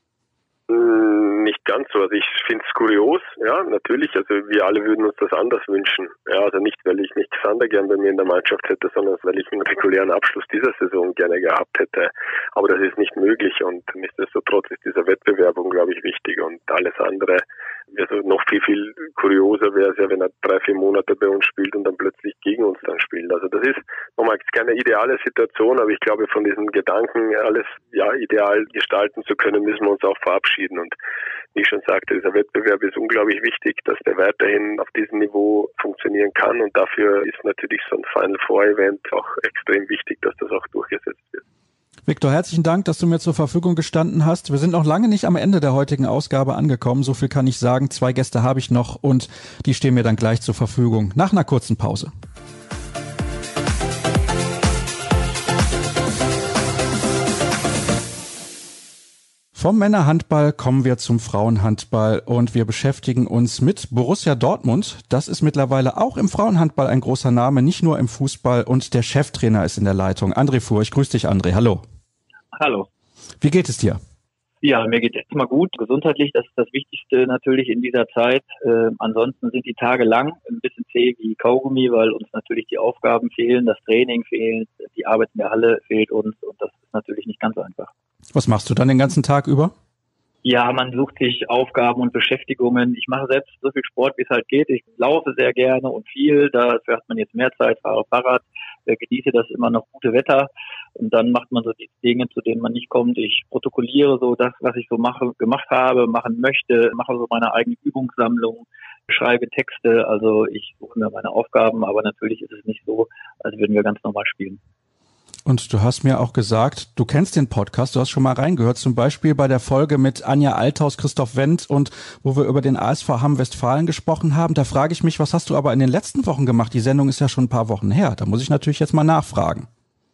Nicht ganz so. Also ich finde es kurios, ja, natürlich. Also wir alle würden uns das anders wünschen. Ja, also nicht, weil ich nicht Sander gern bei mir in der Mannschaft hätte, sondern weil ich einen regulären Abschluss dieser Saison gerne gehabt hätte. Aber das ist nicht möglich und nichtsdestotrotz ist dieser Wettbewerb unglaublich wichtig und alles andere. Also noch viel kurioser wäre es ja, wenn er 3-4 Monate bei uns spielt und dann plötzlich gegen uns dann spielt. Also das ist nochmal keine ideale Situation, aber ich glaube, von diesem Gedanken, alles ja ideal gestalten zu können, müssen wir uns auch verabschieden. Und wie ich schon sagte, dieser Wettbewerb ist unglaublich wichtig, dass der weiterhin auf diesem Niveau funktionieren kann und dafür ist natürlich so ein Final Four Event auch extrem wichtig, dass das auch durchgesetzt wird. Viktor, herzlichen Dank, dass du mir zur Verfügung gestanden hast. Wir sind noch lange nicht am Ende der heutigen Ausgabe angekommen. So viel kann ich sagen. 2 Gäste habe ich noch und die stehen mir dann gleich zur Verfügung. Nach einer kurzen Pause. Vom Männerhandball kommen wir zum Frauenhandball und wir beschäftigen uns mit Borussia Dortmund. Das ist mittlerweile auch im Frauenhandball ein großer Name, nicht nur im Fußball, und der Cheftrainer ist in der Leitung. André Fuhr, ich grüße dich, André. Hallo. Hallo. Wie geht es dir? Ja, mir geht es erstmal gut. Gesundheitlich, das ist das Wichtigste natürlich in dieser Zeit. Ansonsten sind die Tage lang, ein bisschen zäh wie Kaugummi, weil uns natürlich die Aufgaben fehlen, das Training fehlt, die Arbeit in der Halle fehlt uns und das ist natürlich nicht ganz einfach. Was machst du dann den ganzen Tag über? Ja, man sucht sich Aufgaben und Beschäftigungen. Ich mache selbst so viel Sport, wie es halt geht. Ich laufe sehr gerne und viel. Dafür hat man jetzt mehr Zeit, fahre Fahrrad, genieße das immer noch gute Wetter. Und dann macht man so die Dinge, zu denen man nicht kommt. Ich protokolliere so das, was ich so gemacht habe, machen möchte, mache so meine eigene Übungssammlung, schreibe Texte. Also ich suche mir meine Aufgaben, aber natürlich ist es nicht so, als würden wir ganz normal spielen. Und du hast mir auch gesagt, du kennst den Podcast, du hast schon mal reingehört, zum Beispiel bei der Folge mit Anja Althaus, Christoph Wendt und wo wir über den ASV Hamm-Westfalen gesprochen haben. Da frage ich mich, was hast du aber in den letzten Wochen gemacht? Die Sendung ist ja schon ein paar Wochen her. Da muss ich natürlich jetzt mal nachfragen.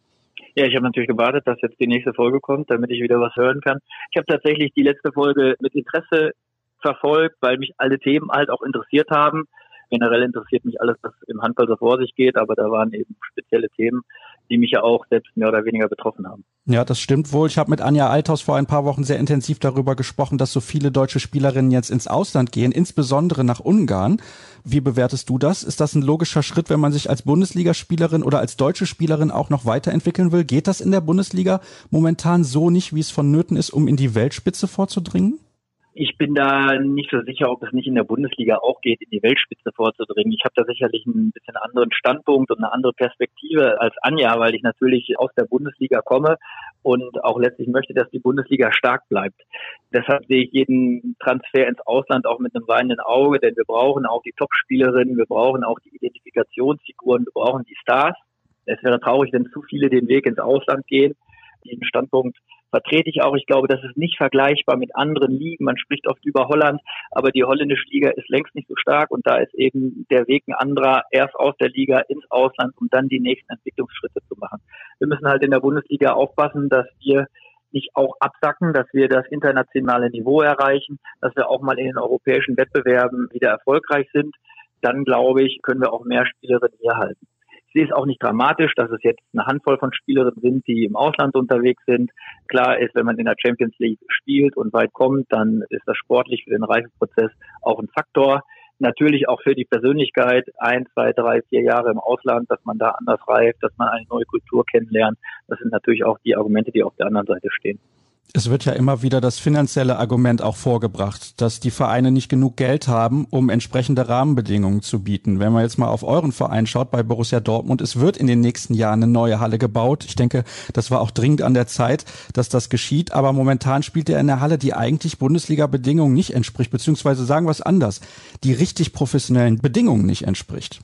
Ja, ich habe natürlich gewartet, dass jetzt die nächste Folge kommt, damit ich wieder was hören kann. Ich habe tatsächlich die letzte Folge mit Interesse verfolgt, weil mich alle Themen halt auch interessiert haben. Generell interessiert mich alles, was im Handball so vor sich geht, aber da waren eben spezielle Themen, die mich ja auch selbst mehr oder weniger betroffen haben. Ja, das stimmt wohl. Ich habe mit Anja Althaus vor ein paar Wochen sehr intensiv darüber gesprochen, dass so viele deutsche Spielerinnen jetzt ins Ausland gehen, insbesondere nach Ungarn. Wie bewertest du das? Ist das ein logischer Schritt, wenn man sich als Bundesligaspielerin oder als deutsche Spielerin auch noch weiterentwickeln will? Geht das in der Bundesliga momentan so nicht, wie es vonnöten ist, um in die Weltspitze vorzudringen? Ich bin da nicht so sicher, ob es nicht in der Bundesliga auch geht, in die Weltspitze vorzudringen. Ich habe da sicherlich ein bisschen anderen Standpunkt und eine andere Perspektive als Anja, weil ich natürlich aus der Bundesliga komme und auch letztlich möchte, dass die Bundesliga stark bleibt. Deshalb sehe ich jeden Transfer ins Ausland auch mit einem weinenden Auge, denn wir brauchen auch die Topspielerinnen, wir brauchen auch die Identifikationsfiguren, wir brauchen die Stars. Es wäre traurig, wenn zu viele den Weg ins Ausland gehen. Diesen Standpunkt vertrete ich auch. Ich glaube, das ist nicht vergleichbar mit anderen Ligen. Man spricht oft über Holland, aber die holländische Liga ist längst nicht so stark und da ist eben der Weg ein anderer, erst aus der Liga ins Ausland, um dann die nächsten Entwicklungsschritte zu machen. Wir müssen halt in der Bundesliga aufpassen, dass wir nicht auch absacken, dass wir das internationale Niveau erreichen, dass wir auch mal in den europäischen Wettbewerben wieder erfolgreich sind. Dann, glaube ich, können wir auch mehr Spielerinnen hier halten. Ich sehe es auch nicht dramatisch, dass es jetzt eine Handvoll von Spielerinnen sind, die im Ausland unterwegs sind. Klar ist, wenn man in der Champions League spielt und weit kommt, dann ist das sportlich für den Reifeprozess auch ein Faktor. Natürlich auch für die Persönlichkeit 1, 2, 3, 4 Jahre im Ausland, dass man da anders reift, dass man eine neue Kultur kennenlernt. Das sind natürlich auch die Argumente, die auf der anderen Seite stehen. Es wird ja immer wieder das finanzielle Argument auch vorgebracht, dass die Vereine nicht genug Geld haben, um entsprechende Rahmenbedingungen zu bieten. Wenn man jetzt mal auf euren Verein schaut, bei Borussia Dortmund, es wird in den nächsten Jahren eine neue Halle gebaut. Ich denke, das war auch dringend an der Zeit, dass das geschieht. Aber momentan spielt er in der Halle, die eigentlich Bundesliga-Bedingungen nicht entspricht, beziehungsweise sagen wir es anders, die richtig professionellen Bedingungen nicht entspricht.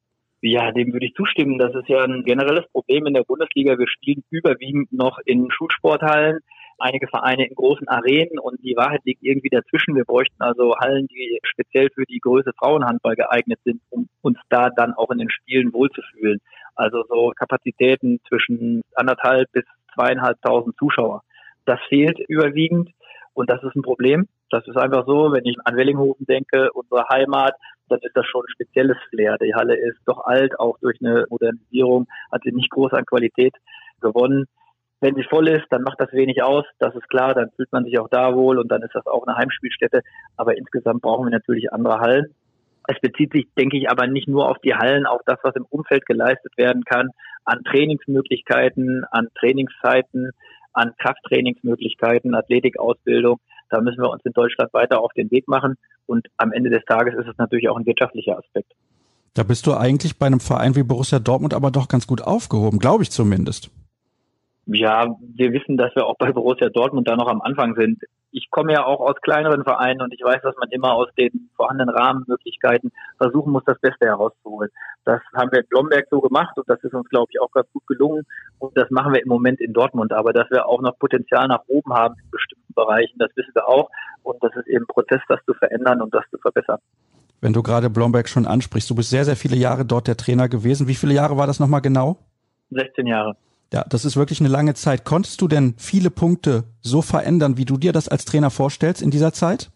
Ja, dem würde ich zustimmen. Das ist ja ein generelles Problem in der Bundesliga. Wir spielen überwiegend noch in Schulsporthallen. Einige Vereine in großen Arenen und die Wahrheit liegt irgendwie dazwischen. Wir bräuchten also Hallen, die speziell für die Größe Frauenhandball geeignet sind, um uns da dann auch in den Spielen wohlzufühlen. Also so Kapazitäten zwischen 1.500 bis 2.500 Zuschauer. Das fehlt überwiegend und das ist ein Problem. Das ist einfach so, wenn ich an Wellinghofen denke, unsere Heimat, dann ist das schon ein spezielles Flair. Die Halle ist doch alt, auch durch eine Modernisierung hat sie nicht groß an Qualität gewonnen. Wenn sie voll ist, dann macht das wenig aus, das ist klar, dann fühlt man sich auch da wohl und dann ist das auch eine Heimspielstätte. Aber insgesamt brauchen wir natürlich andere Hallen. Es bezieht sich, denke ich, aber nicht nur auf die Hallen, auch das, was im Umfeld geleistet werden kann, an Trainingsmöglichkeiten, an Trainingszeiten, an Krafttrainingsmöglichkeiten, Athletikausbildung. Da müssen wir uns in Deutschland weiter auf den Weg machen. Und am Ende des Tages ist es natürlich auch ein wirtschaftlicher Aspekt. Da bist du eigentlich bei einem Verein wie Borussia Dortmund aber doch ganz gut aufgehoben, glaube ich zumindest. Ja, wir wissen, dass wir auch bei Borussia Dortmund da noch am Anfang sind. Ich komme ja auch aus kleineren Vereinen und ich weiß, dass man immer aus den vorhandenen Rahmenmöglichkeiten versuchen muss, das Beste herauszuholen. Das haben wir in Blomberg so gemacht und das ist uns, glaube ich, auch ganz gut gelungen. Und das machen wir im Moment in Dortmund. Aber dass wir auch noch Potenzial nach oben haben in bestimmten Bereichen, das wissen wir auch. Und das ist eben ein Prozess, das zu verändern und das zu verbessern. Wenn du gerade Blomberg schon ansprichst, du bist sehr, sehr viele Jahre dort der Trainer gewesen. Wie viele Jahre war das nochmal genau? 16 Jahre. Ja, das ist wirklich eine lange Zeit. Konntest du denn viele Punkte so verändern, wie du dir das als Trainer vorstellst in dieser Zeit?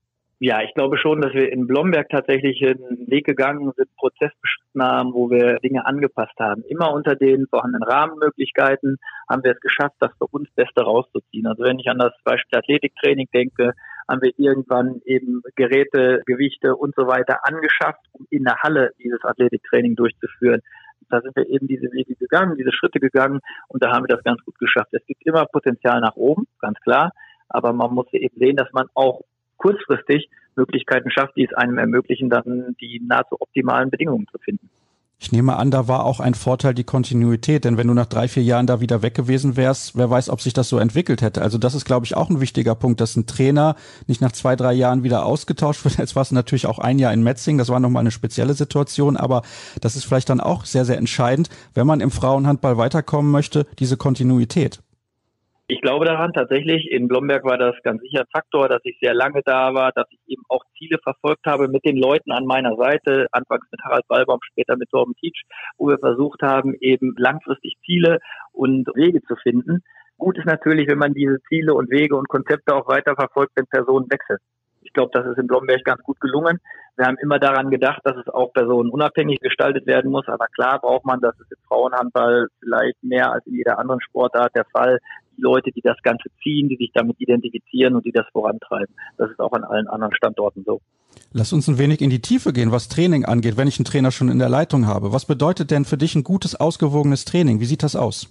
Ja, ich glaube schon, dass wir in Blomberg tatsächlich einen Weg gegangen sind, Prozess beschritten haben, wo wir Dinge angepasst haben. Immer unter den vorhandenen Rahmenmöglichkeiten haben wir es geschafft, das für uns Beste rauszuziehen. Also wenn ich an das Beispiel Athletiktraining denke, haben wir irgendwann eben Geräte, Gewichte und so weiter angeschafft, um in der Halle dieses Athletiktraining durchzuführen. Da sind wir eben diese Wege gegangen, diese Schritte gegangen und da haben wir das ganz gut geschafft. Es gibt immer Potenzial nach oben, ganz klar, aber man muss eben sehen, dass man auch kurzfristig Möglichkeiten schafft, die es einem ermöglichen, dann die nahezu optimalen Bedingungen zu finden. Ich nehme an, da war auch ein Vorteil die Kontinuität, denn wenn du nach 3-4 Jahren da wieder weg gewesen wärst, wer weiß, ob sich das so entwickelt hätte. Also das ist, glaube ich, auch ein wichtiger Punkt, dass ein Trainer nicht nach 2-3 Jahren wieder ausgetauscht wird. Jetzt war es natürlich auch ein Jahr in Metzingen, das war nochmal eine spezielle Situation, aber das ist vielleicht dann auch sehr, sehr entscheidend, wenn man im Frauenhandball weiterkommen möchte, diese Kontinuität. Ich glaube daran tatsächlich, in Blomberg war das ganz sicher ein Faktor, dass ich sehr lange da war, dass ich eben auch Ziele verfolgt habe mit den Leuten an meiner Seite, anfangs mit Harald Wallbaum, später mit Torben Tietsch, wo wir versucht haben, eben langfristig Ziele und Wege zu finden. Gut ist natürlich, wenn man diese Ziele und Wege und Konzepte auch weiter verfolgt, wenn Personen wechseln. Ich glaube, das ist in Blomberg ganz gut gelungen. Wir haben immer daran gedacht, dass es auch personenunabhängig gestaltet werden muss. Aber klar braucht man, das ist im Frauenhandball vielleicht mehr als in jeder anderen Sportart der Fall, die Leute, die das Ganze ziehen, die sich damit identifizieren und die das vorantreiben. Das ist auch an allen anderen Standorten so. Lass uns ein wenig in die Tiefe gehen, was Training angeht, wenn ich einen Trainer schon in der Leitung habe. Was bedeutet denn für dich ein gutes, ausgewogenes Training? Wie sieht das aus?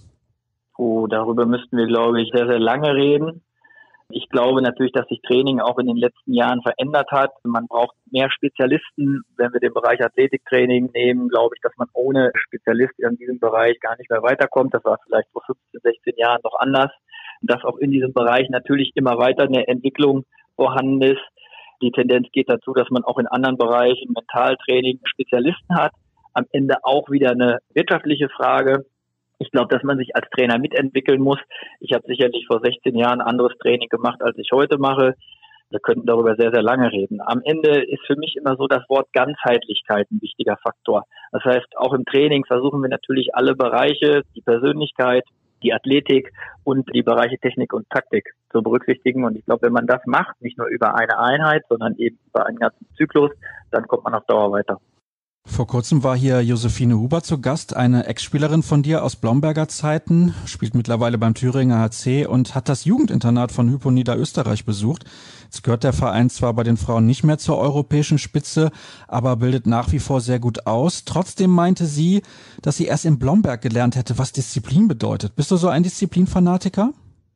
Oh, darüber müssten wir, glaube ich, sehr, sehr lange reden. Ich glaube natürlich, dass sich Training auch in den letzten Jahren verändert hat. Man braucht mehr Spezialisten. Wenn wir den Bereich Athletiktraining nehmen, glaube ich, dass man ohne Spezialist in diesem Bereich gar nicht mehr weiterkommt. Das war vielleicht vor 15, 16 Jahren noch anders. Dass auch in diesem Bereich natürlich immer weiter eine Entwicklung vorhanden ist. Die Tendenz geht dazu, dass man auch in anderen Bereichen Mentaltraining Spezialisten hat. Am Ende auch wieder eine wirtschaftliche Frage. Ich glaube, dass man sich als Trainer mitentwickeln muss. Ich habe sicherlich vor 16 Jahren anderes Training gemacht, als ich heute mache. Wir könnten darüber sehr, sehr lange reden. Am Ende ist für mich immer so das Wort Ganzheitlichkeit ein wichtiger Faktor. Das heißt, auch im Training versuchen wir natürlich alle Bereiche, die Persönlichkeit, die Athletik und die Bereiche Technik und Taktik zu berücksichtigen. Und ich glaube, wenn man das macht, nicht nur über eine Einheit, sondern eben über einen ganzen Zyklus, dann kommt man auf Dauer weiter. Vor kurzem war hier Josephine Huber zu Gast, eine Ex-Spielerin von dir aus Blomberger Zeiten, spielt mittlerweile beim Thüringer HC und hat das Jugendinternat von Hypo Niederösterreich besucht. Jetzt gehört der Verein zwar bei den Frauen nicht mehr zur europäischen Spitze, aber bildet nach wie vor sehr gut aus. Trotzdem meinte sie, dass sie erst in Blomberg gelernt hätte, was Disziplin bedeutet. Bist du so ein Disziplinfanatiker?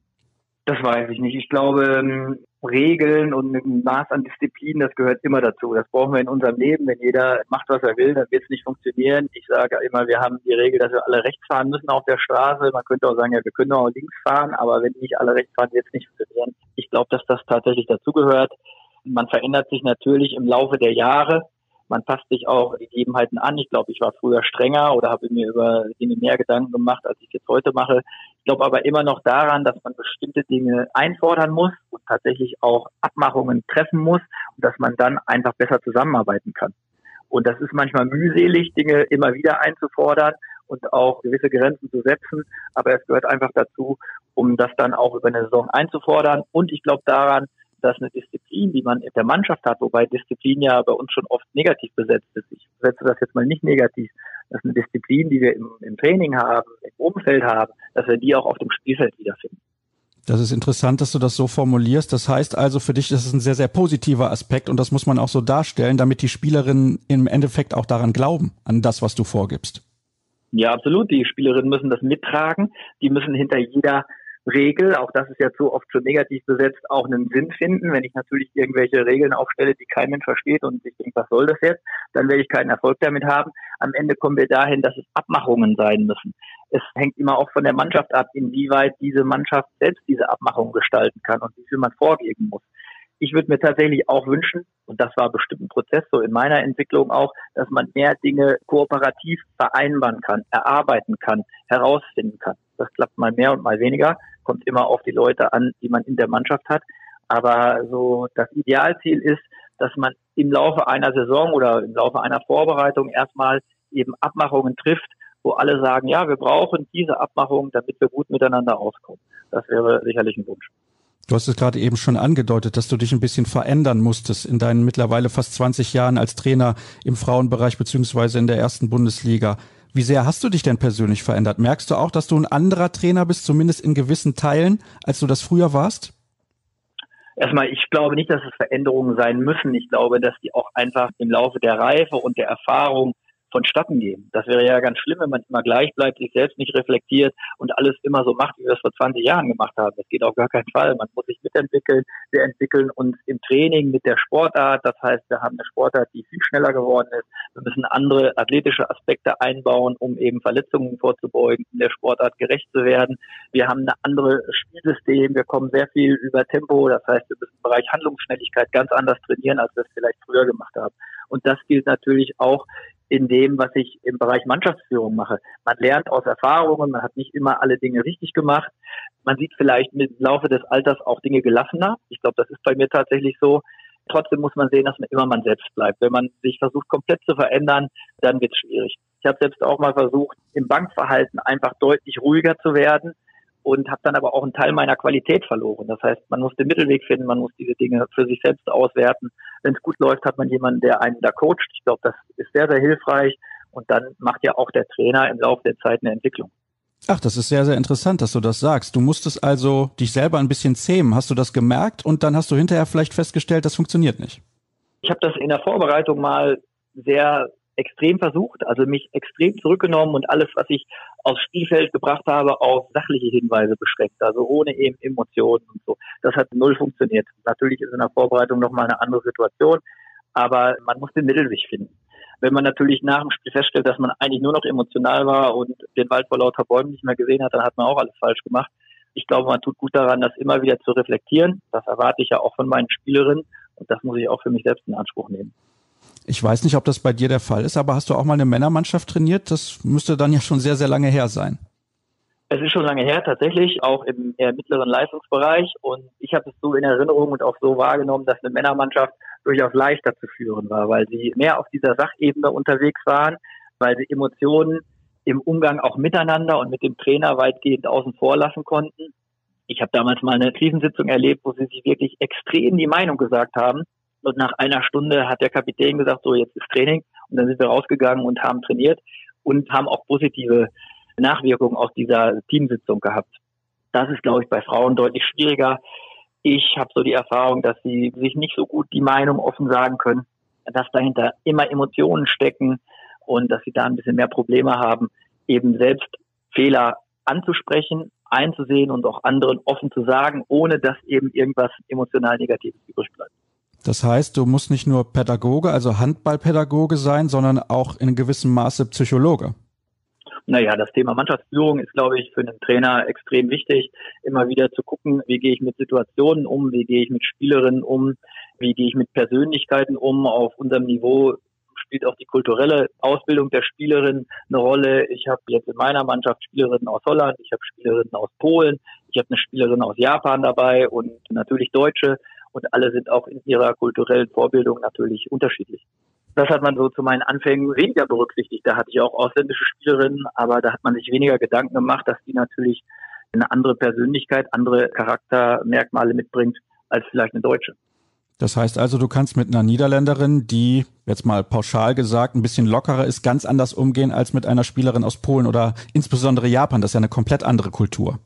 Das weiß ich nicht. Ich glaube, Regeln und ein Maß an Disziplin, das gehört immer dazu. Das brauchen wir in unserem Leben. Wenn jeder macht, was er will, dann wird es nicht funktionieren. Ich sage immer, wir haben die Regel, dass wir alle rechts fahren müssen auf der Straße. Man könnte auch sagen, ja, wir können auch links fahren, aber wenn nicht alle rechts fahren, wird es nicht funktionieren. Ich glaube, dass das tatsächlich dazugehört. Man verändert sich natürlich im Laufe der Jahre. Man passt sich auch Gegebenheiten an. Ich glaube, ich war früher strenger oder habe mir über Dinge mehr Gedanken gemacht, als ich jetzt heute mache. Ich glaube aber immer noch daran, dass man bestimmte Dinge einfordern muss und tatsächlich auch Abmachungen treffen muss und dass man dann einfach besser zusammenarbeiten kann. Und das ist manchmal mühselig, Dinge immer wieder einzufordern und auch gewisse Grenzen zu setzen. Aber es gehört einfach dazu, um das dann auch über eine Saison einzufordern. Und ich glaube daran, dass eine Disziplin, die man in der Mannschaft hat, wobei Disziplin ja bei uns schon oft negativ besetzt ist. Ich setze das jetzt mal nicht negativ, dass eine Disziplin, die wir im Training haben, im Umfeld haben, dass wir die auch auf dem Spielfeld wiederfinden. Das ist interessant, dass du das so formulierst. Das heißt also für dich, das ist ein sehr, sehr positiver Aspekt und das muss man auch so darstellen, damit die Spielerinnen im Endeffekt auch daran glauben, an das, was du vorgibst. Ja, absolut. Die Spielerinnen müssen das mittragen. Die müssen hinter jeder Regel, auch das ist ja zu oft schon negativ besetzt, auch einen Sinn finden. Wenn ich natürlich irgendwelche Regeln aufstelle, die kein Mensch versteht und ich denke, was soll das jetzt, dann werde ich keinen Erfolg damit haben. Am Ende kommen wir dahin, dass es Abmachungen sein müssen. Es hängt immer auch von der Mannschaft ab, inwieweit diese Mannschaft selbst diese Abmachungen gestalten kann und wie viel man vorgeben muss. Ich würde mir tatsächlich auch wünschen, und das war bestimmt ein Prozess so in meiner Entwicklung auch, dass man mehr Dinge kooperativ vereinbaren kann, erarbeiten kann, herausfinden kann. Das klappt mal mehr und mal weniger, kommt immer auf die Leute an, die man in der Mannschaft hat. Aber so das Idealziel ist, dass man im Laufe einer Saison oder im Laufe einer Vorbereitung erstmal eben Abmachungen trifft, wo alle sagen, ja, wir brauchen diese Abmachungen, damit wir gut miteinander auskommen. Das wäre sicherlich ein Wunsch. Du hast es gerade eben schon angedeutet, dass du dich ein bisschen verändern musstest in deinen mittlerweile fast 20 Jahren als Trainer im Frauenbereich beziehungsweise in der ersten Bundesliga. Wie sehr hast du dich denn persönlich verändert? Merkst du auch, dass du ein anderer Trainer bist, zumindest in gewissen Teilen, als du das früher warst? Erstmal, ich glaube nicht, dass es Veränderungen sein müssen. Ich glaube, dass die auch einfach im Laufe der Reife und der Erfahrung vonstatten gehen. Das wäre ja ganz schlimm, wenn man immer gleich bleibt, sich selbst nicht reflektiert und alles immer so macht, wie wir es vor 20 Jahren gemacht haben. Das geht auf gar keinen Fall. Man muss sich mitentwickeln. Wir entwickeln uns im Training mit der Sportart. Das heißt, wir haben eine Sportart, die viel schneller geworden ist. Wir müssen andere athletische Aspekte einbauen, um eben Verletzungen vorzubeugen, in der Sportart gerecht zu werden. Wir haben ein anderes Spielsystem. Wir kommen sehr viel über Tempo. Das heißt, wir müssen im Bereich Handlungsschnelligkeit ganz anders trainieren, als wir es vielleicht früher gemacht haben. Und das gilt natürlich auch in dem, was ich im Bereich Mannschaftsführung mache. Man lernt aus Erfahrungen, man hat nicht immer alle Dinge richtig gemacht. Man sieht vielleicht im Laufe des Alters auch Dinge gelassener. Ich glaube, das ist bei mir tatsächlich so. Trotzdem muss man sehen, dass man immer man selbst bleibt. Wenn man sich versucht, komplett zu verändern, dann wird es schwierig. Ich habe selbst auch mal versucht, im Bankverhalten einfach deutlich ruhiger zu werden und habe dann aber auch einen Teil meiner Qualität verloren. Das heißt, man muss den Mittelweg finden, man muss diese Dinge für sich selbst auswerten. Wenn es gut läuft, hat man jemanden, der einen da coacht. Ich glaube, das ist sehr, sehr hilfreich. Und dann macht ja auch der Trainer im Laufe der Zeit eine Entwicklung. Ach, das ist sehr, sehr interessant, dass du das sagst. Du musstest also dich selber ein bisschen zähmen. Hast du das gemerkt und dann hast du hinterher vielleicht festgestellt, das funktioniert nicht? Ich habe das in der Vorbereitung mal sehr extrem versucht, also mich extrem zurückgenommen und alles, was ich aufs Spielfeld gebracht habe, auf sachliche Hinweise beschränkt, also ohne eben Emotionen und so. Das hat null funktioniert. Natürlich ist in der Vorbereitung nochmal eine andere Situation, aber man muss den Mittelweg finden. Wenn man natürlich nach dem Spiel feststellt, dass man eigentlich nur noch emotional war und den Wald vor lauter Bäumen nicht mehr gesehen hat, dann hat man auch alles falsch gemacht. Ich glaube, man tut gut daran, das immer wieder zu reflektieren. Das erwarte ich ja auch von meinen Spielerinnen und das muss ich auch für mich selbst in Anspruch nehmen. Ich weiß nicht, ob das bei dir der Fall ist, aber hast du auch mal eine Männermannschaft trainiert? Das müsste dann ja schon sehr, sehr lange her sein. Es ist schon lange her, tatsächlich, auch im eher mittleren Leistungsbereich. Und ich habe es so in Erinnerung und auch so wahrgenommen, dass eine Männermannschaft durchaus leichter zu führen war, weil sie mehr auf dieser Sachebene unterwegs waren, weil sie Emotionen im Umgang auch miteinander und mit dem Trainer weitgehend außen vor lassen konnten. Ich habe damals mal eine Krisensitzung erlebt, wo sie sich wirklich extrem die Meinung gesagt haben. Und nach einer Stunde hat der Kapitän gesagt, so jetzt ist Training. Und dann sind wir rausgegangen und haben trainiert und haben auch positive Nachwirkungen aus dieser Teamsitzung gehabt. Das ist, glaube ich, bei Frauen deutlich schwieriger. Ich habe so die Erfahrung, dass sie sich nicht so gut die Meinung offen sagen können, dass dahinter immer Emotionen stecken und dass sie da ein bisschen mehr Probleme haben, eben selbst Fehler anzusprechen, einzusehen und auch anderen offen zu sagen, ohne dass eben irgendwas emotional Negatives übrig bleibt. Das heißt, du musst nicht nur Pädagoge, also Handballpädagoge sein, sondern auch in gewissem Maße Psychologe. Naja, das Thema Mannschaftsführung ist, glaube ich, für einen Trainer extrem wichtig, immer wieder zu gucken, wie gehe ich mit Situationen um, wie gehe ich mit Spielerinnen um, wie gehe ich mit Persönlichkeiten um. Auf unserem Niveau spielt auch die kulturelle Ausbildung der Spielerin eine Rolle. Ich habe jetzt in meiner Mannschaft Spielerinnen aus Holland, ich habe Spielerinnen aus Polen, ich habe eine Spielerin aus Japan dabei und natürlich Deutsche. Und alle sind auch in ihrer kulturellen Vorbildung natürlich unterschiedlich. Das hat man so zu meinen Anfängen weniger berücksichtigt. Da hatte ich auch ausländische Spielerinnen, aber da hat man sich weniger Gedanken gemacht, dass die natürlich eine andere Persönlichkeit, andere Charaktermerkmale mitbringt als vielleicht eine Deutsche. Das heißt also, du kannst mit einer Niederländerin, die jetzt mal pauschal gesagt ein bisschen lockerer ist, ganz anders umgehen als mit einer Spielerin aus Polen oder insbesondere Japan. Das ist ja eine komplett andere Kultur.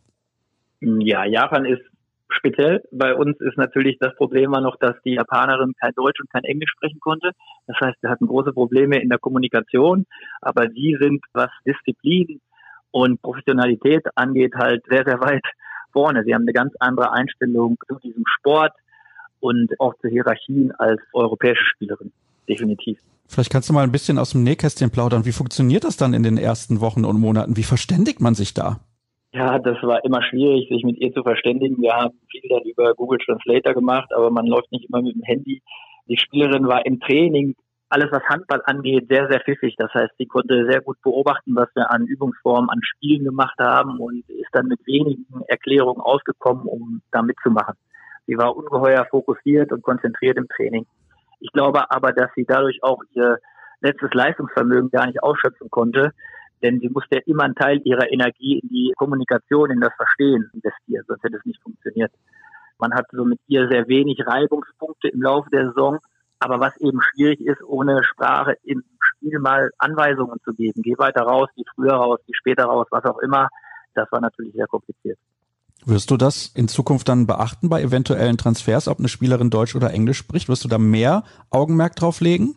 Ja, Japan ist speziell. Bei uns ist natürlich das Problem noch, dass die Japanerin kein Deutsch und kein Englisch sprechen konnte. Das heißt, wir hatten große Probleme in der Kommunikation, aber sie sind, was Disziplin und Professionalität angeht, halt sehr, sehr weit vorne. Sie haben eine ganz andere Einstellung zu diesem Sport und auch zu Hierarchien als europäische Spielerin. Definitiv. Vielleicht kannst du mal ein bisschen aus dem Nähkästchen plaudern. Wie funktioniert das dann in den ersten Wochen und Monaten? Wie verständigt man sich da? Ja, das war immer schwierig, sich mit ihr zu verständigen. Wir haben viel dann über Google Translator gemacht, aber man läuft nicht immer mit dem Handy. Die Spielerin war im Training, alles was Handball angeht, sehr, sehr pfiffig. Das heißt, sie konnte sehr gut beobachten, was wir an Übungsformen, an Spielen gemacht haben und ist dann mit wenigen Erklärungen ausgekommen, um da mitzumachen. Sie war ungeheuer fokussiert und konzentriert im Training. Ich glaube aber, dass sie dadurch auch ihr letztes Leistungsvermögen gar nicht ausschöpfen konnte, denn sie musste ja immer einen Teil ihrer Energie in die Kommunikation, in das Verstehen investieren, sonst hätte es nicht funktioniert. Man hat so mit ihr sehr wenig Reibungspunkte im Laufe der Saison, aber was eben schwierig ist, ohne Sprache im Spiel mal Anweisungen zu geben. Geh weiter raus, geh früher raus, geh später raus, was auch immer. Das war natürlich sehr kompliziert. Wirst du das in Zukunft dann beachten bei eventuellen Transfers, ob eine Spielerin Deutsch oder Englisch spricht? Wirst du da mehr Augenmerk drauf legen?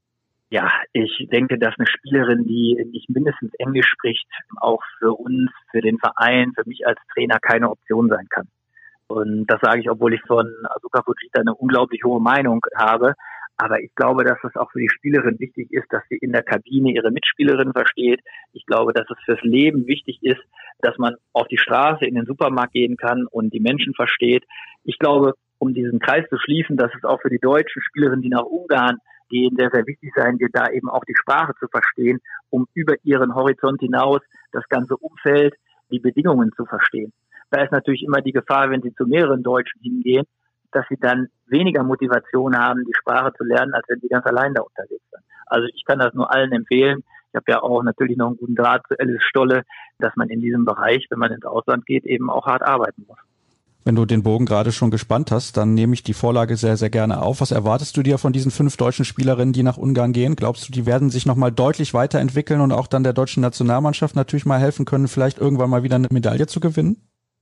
Ja, ich denke, dass eine Spielerin, die nicht mindestens Englisch spricht, auch für uns, für den Verein, für mich als Trainer keine Option sein kann. Und das sage ich, obwohl ich von Asuka Fujita eine unglaublich hohe Meinung habe. Aber ich glaube, dass es auch für die Spielerin wichtig ist, dass sie in der Kabine ihre Mitspielerin versteht. Ich glaube, dass es fürs Leben wichtig ist, dass man auf die Straße, in den Supermarkt gehen kann und die Menschen versteht. Ich glaube, um diesen Kreis zu schließen, dass es auch für die deutschen Spielerinnen, die nach Ungarn gehen, sehr, sehr wichtig sein wird, da eben auch die Sprache zu verstehen, um über ihren Horizont hinaus das ganze Umfeld, die Bedingungen zu verstehen. Da ist natürlich immer die Gefahr, wenn sie zu mehreren Deutschen hingehen, dass sie dann weniger Motivation haben, die Sprache zu lernen, als wenn sie ganz allein da unterwegs sind. Also ich kann das nur allen empfehlen. Ich habe ja auch natürlich noch einen guten Draht zu Alice Stolle, dass man in diesem Bereich, wenn man ins Ausland geht, eben auch hart arbeiten muss. Wenn du den Bogen gerade schon gespannt hast, dann nehme ich die Vorlage sehr, sehr gerne auf. Was erwartest du dir von diesen 5 deutschen Spielerinnen, die nach Ungarn gehen? Glaubst du, die werden sich nochmal deutlich weiterentwickeln und auch dann der deutschen Nationalmannschaft natürlich mal helfen können, vielleicht irgendwann mal wieder eine Medaille zu gewinnen?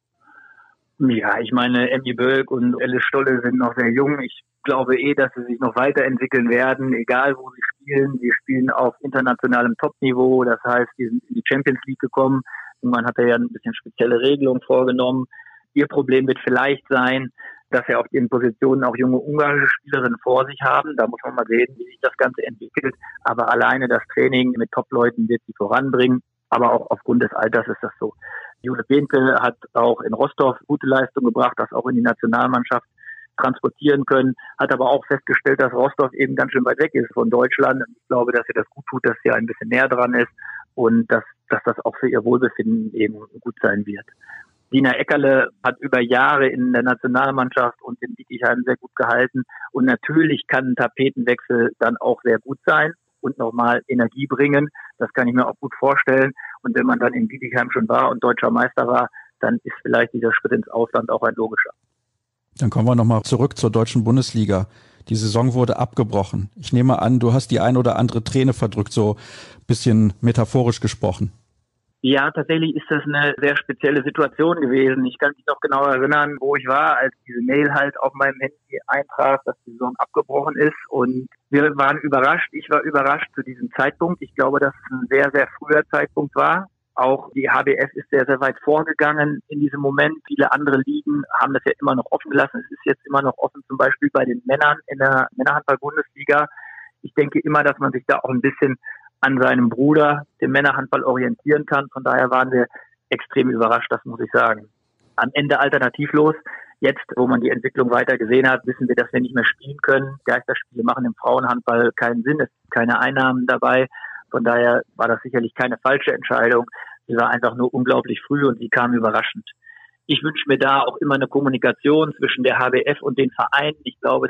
Ja, ich meine, Emmy Bölk und Alice Stolle sind noch sehr jung. Ich glaube dass sie sich noch weiterentwickeln werden, egal wo sie spielen. Sie spielen auf internationalem Topniveau, das heißt, die sind in die Champions League gekommen. Irgendwann hat er ja ein bisschen spezielle Regelungen vorgenommen. Ihr Problem wird vielleicht sein, dass er auf den Positionen auch junge ungarische Spielerinnen vor sich haben. Da muss man mal sehen, wie sich das Ganze entwickelt. Aber alleine das Training mit Top-Leuten wird sie voranbringen. Aber auch aufgrund des Alters ist das so. Jule Behnke hat auch in Rostov gute Leistung gebracht, das auch in die Nationalmannschaft transportieren können, hat aber auch festgestellt, dass Rostov eben ganz schön weit weg ist von Deutschland. Und ich glaube, dass ihr das gut tut, dass sie ein bisschen näher dran ist und dass das auch für ihr Wohlbefinden eben gut sein wird. Dina Eckerle hat über Jahre in der Nationalmannschaft und in Bietigheim sehr gut gehalten. Und natürlich kann ein Tapetenwechsel dann auch sehr gut sein und nochmal Energie bringen. Das kann ich mir auch gut vorstellen. Und wenn man dann in Bietigheim schon war und deutscher Meister war, dann ist vielleicht dieser Schritt ins Ausland auch ein logischer. Dann kommen wir nochmal zurück zur deutschen Bundesliga. Die Saison wurde abgebrochen. Ich nehme an, du hast die ein oder andere Träne verdrückt, so ein bisschen metaphorisch gesprochen. Ja, tatsächlich ist das eine sehr spezielle Situation gewesen. Ich kann mich noch genau erinnern, wo ich war, als diese Mail halt auf meinem Handy eintraf, dass die Saison abgebrochen ist. Und wir waren überrascht. Ich war überrascht zu diesem Zeitpunkt. Ich glaube, dass es ein sehr, sehr früher Zeitpunkt war. Auch die HBF ist sehr, sehr weit vorgegangen in diesem Moment. Viele andere Ligen haben das ja immer noch offen gelassen. Es ist jetzt immer noch offen, zum Beispiel bei den Männern in der Männerhandball-Bundesliga. Ich denke immer, dass man sich da auch ein bisschen an seinem Bruder, dem Männerhandball, orientieren kann. Von daher waren wir extrem überrascht, das muss ich sagen. Am Ende alternativlos. Jetzt, wo man die Entwicklung weiter gesehen hat, wissen wir, dass wir nicht mehr spielen können. Geisterspiele machen im Frauenhandball keinen Sinn. Es sind keine Einnahmen dabei. Von daher war das sicherlich keine falsche Entscheidung. Sie war einfach nur unglaublich früh und sie kam überraschend. Ich wünsche mir da auch immer eine Kommunikation zwischen der HBF und den Vereinen. Ich glaube, dass es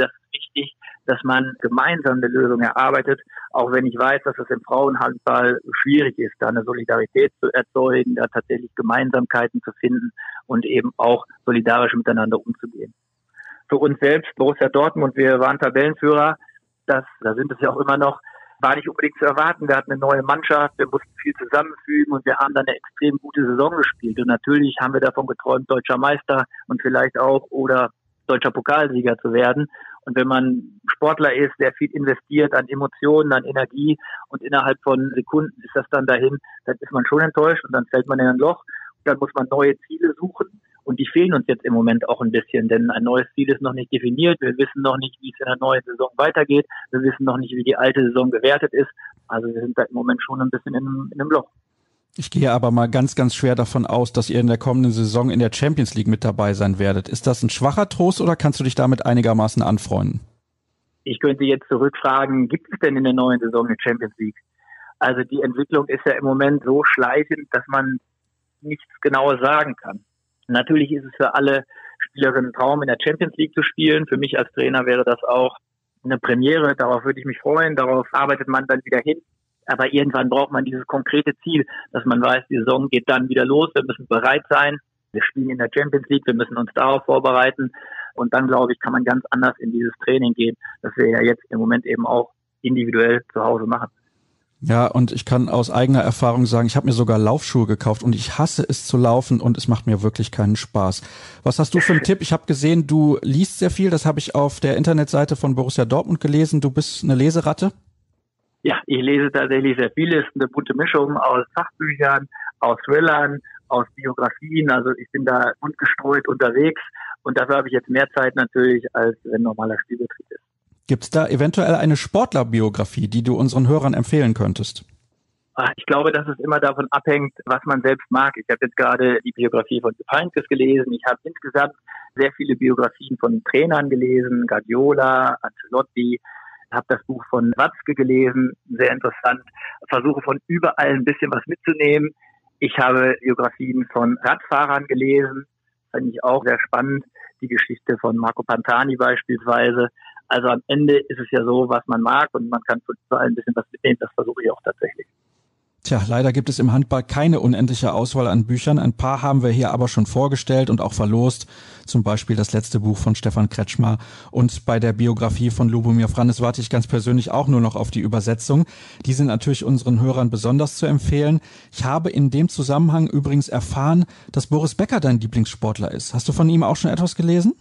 wichtig, dass man gemeinsam eine Lösung erarbeitet, auch wenn ich weiß, dass es im Frauenhandball schwierig ist, da eine Solidarität zu erzeugen, da tatsächlich Gemeinsamkeiten zu finden und eben auch solidarisch miteinander umzugehen. Für uns selbst, Borussia Dortmund, wir waren Tabellenführer, da sind es ja auch immer noch, war nicht unbedingt zu erwarten. Wir hatten eine neue Mannschaft, wir mussten viel zusammenfügen und wir haben dann eine extrem gute Saison gespielt. Und natürlich haben wir davon geträumt, deutscher Meister und vielleicht auch oder deutscher Pokalsieger zu werden. Und wenn man Sportler ist, der viel investiert an Emotionen, an Energie und innerhalb von Sekunden ist das dann dahin, dann ist man schon enttäuscht und dann fällt man in ein Loch. Und dann muss man neue Ziele suchen. Und die fehlen uns jetzt im Moment auch ein bisschen, denn ein neues Ziel ist noch nicht definiert. Wir wissen noch nicht, wie es in der neuen Saison weitergeht. Wir wissen noch nicht, wie die alte Saison gewertet ist. Also wir sind da im Moment schon ein bisschen in einem Loch. Ich gehe aber mal ganz, ganz schwer davon aus, dass ihr in der kommenden Saison in der Champions League mit dabei sein werdet. Ist das ein schwacher Trost oder kannst du dich damit einigermaßen anfreunden? Ich könnte jetzt zurückfragen, gibt es denn in der neuen Saison eine Champions League? Also die Entwicklung ist ja im Moment so schleichend, dass man nichts Genaues sagen kann. Natürlich ist es für alle Spielerinnen ein Traum, in der Champions League zu spielen. Für mich als Trainer wäre das auch eine Premiere. Darauf würde ich mich freuen. Darauf arbeitet man dann wieder hin. Aber irgendwann braucht man dieses konkrete Ziel, dass man weiß, die Saison geht dann wieder los. Wir müssen bereit sein. Wir spielen in der Champions League. Wir müssen uns darauf vorbereiten. Und dann, glaube ich, kann man ganz anders in dieses Training gehen, das wir ja jetzt im Moment eben auch individuell zu Hause machen. Ja, und ich kann aus eigener Erfahrung sagen, ich habe mir sogar Laufschuhe gekauft und ich hasse es zu laufen und es macht mir wirklich keinen Spaß. Was hast du für einen Tipp? Ich habe gesehen, du liest sehr viel, das habe ich auf der Internetseite von Borussia Dortmund gelesen. Du bist eine Leseratte? Ja, ich lese tatsächlich sehr viel. Es ist eine bunte Mischung aus Fachbüchern, aus Thrillern, aus Biografien. Also ich bin da bunt gestreut unterwegs und dafür habe ich jetzt mehr Zeit natürlich, als wenn normaler Spielbetrieb ist. Gibt es da eventuell eine Sportlerbiografie, die du unseren Hörern empfehlen könntest? Ich glaube, dass es immer davon abhängt, was man selbst mag. Ich habe jetzt gerade die Biografie von Jupp Heynckes gelesen. Ich habe insgesamt sehr viele Biografien von Trainern gelesen, Guardiola, Ancelotti. Ich habe das Buch von Watzke gelesen, sehr interessant. Versuche von überall ein bisschen was mitzunehmen. Ich habe Biografien von Radfahrern gelesen, fand ich auch sehr spannend. Die Geschichte von Marco Pantani beispielsweise. Also am Ende ist es ja so, was man mag und man kann von überall ein bisschen was mitnehmen. Das versuche ich auch tatsächlich. Tja, leider gibt es im Handball keine unendliche Auswahl an Büchern. Ein paar haben wir hier aber schon vorgestellt und auch verlost. Zum Beispiel das letzte Buch von Stefan Kretschmer. Und bei der Biografie von Lubomir Frannes warte ich ganz persönlich auch nur noch auf die Übersetzung. Die sind natürlich unseren Hörern besonders zu empfehlen. Ich habe in dem Zusammenhang übrigens erfahren, dass Boris Becker dein Lieblingssportler ist. Hast du von ihm auch schon etwas gelesen?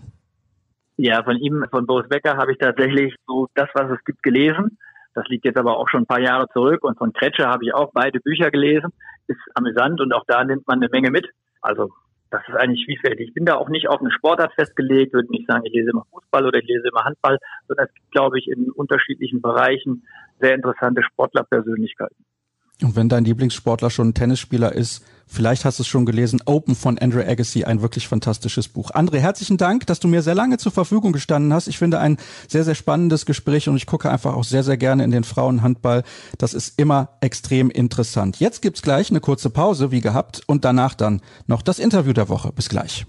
Ja, von Boris Becker habe ich tatsächlich so das, was es gibt, gelesen. Das liegt jetzt aber auch schon ein paar Jahre zurück. Und von Kretscher habe ich auch beide Bücher gelesen. Ist amüsant und auch da nimmt man eine Menge mit. Also das ist eigentlich vielfältig. Ich bin da auch nicht auf eine Sportart festgelegt, würde nicht sagen, ich lese immer Fußball oder ich lese immer Handball, sondern es gibt, glaube ich, in unterschiedlichen Bereichen sehr interessante Sportlerpersönlichkeiten. Und wenn dein Lieblingssportler schon ein Tennisspieler ist, vielleicht hast du es schon gelesen, Open von Andre Agassi, ein wirklich fantastisches Buch. André, herzlichen Dank, dass du mir sehr lange zur Verfügung gestanden hast. Ich finde ein sehr, sehr spannendes Gespräch und ich gucke einfach auch sehr, sehr gerne in den Frauenhandball. Das ist immer extrem interessant. Jetzt gibt's gleich eine kurze Pause, wie gehabt, und danach dann noch das Interview der Woche. Bis gleich.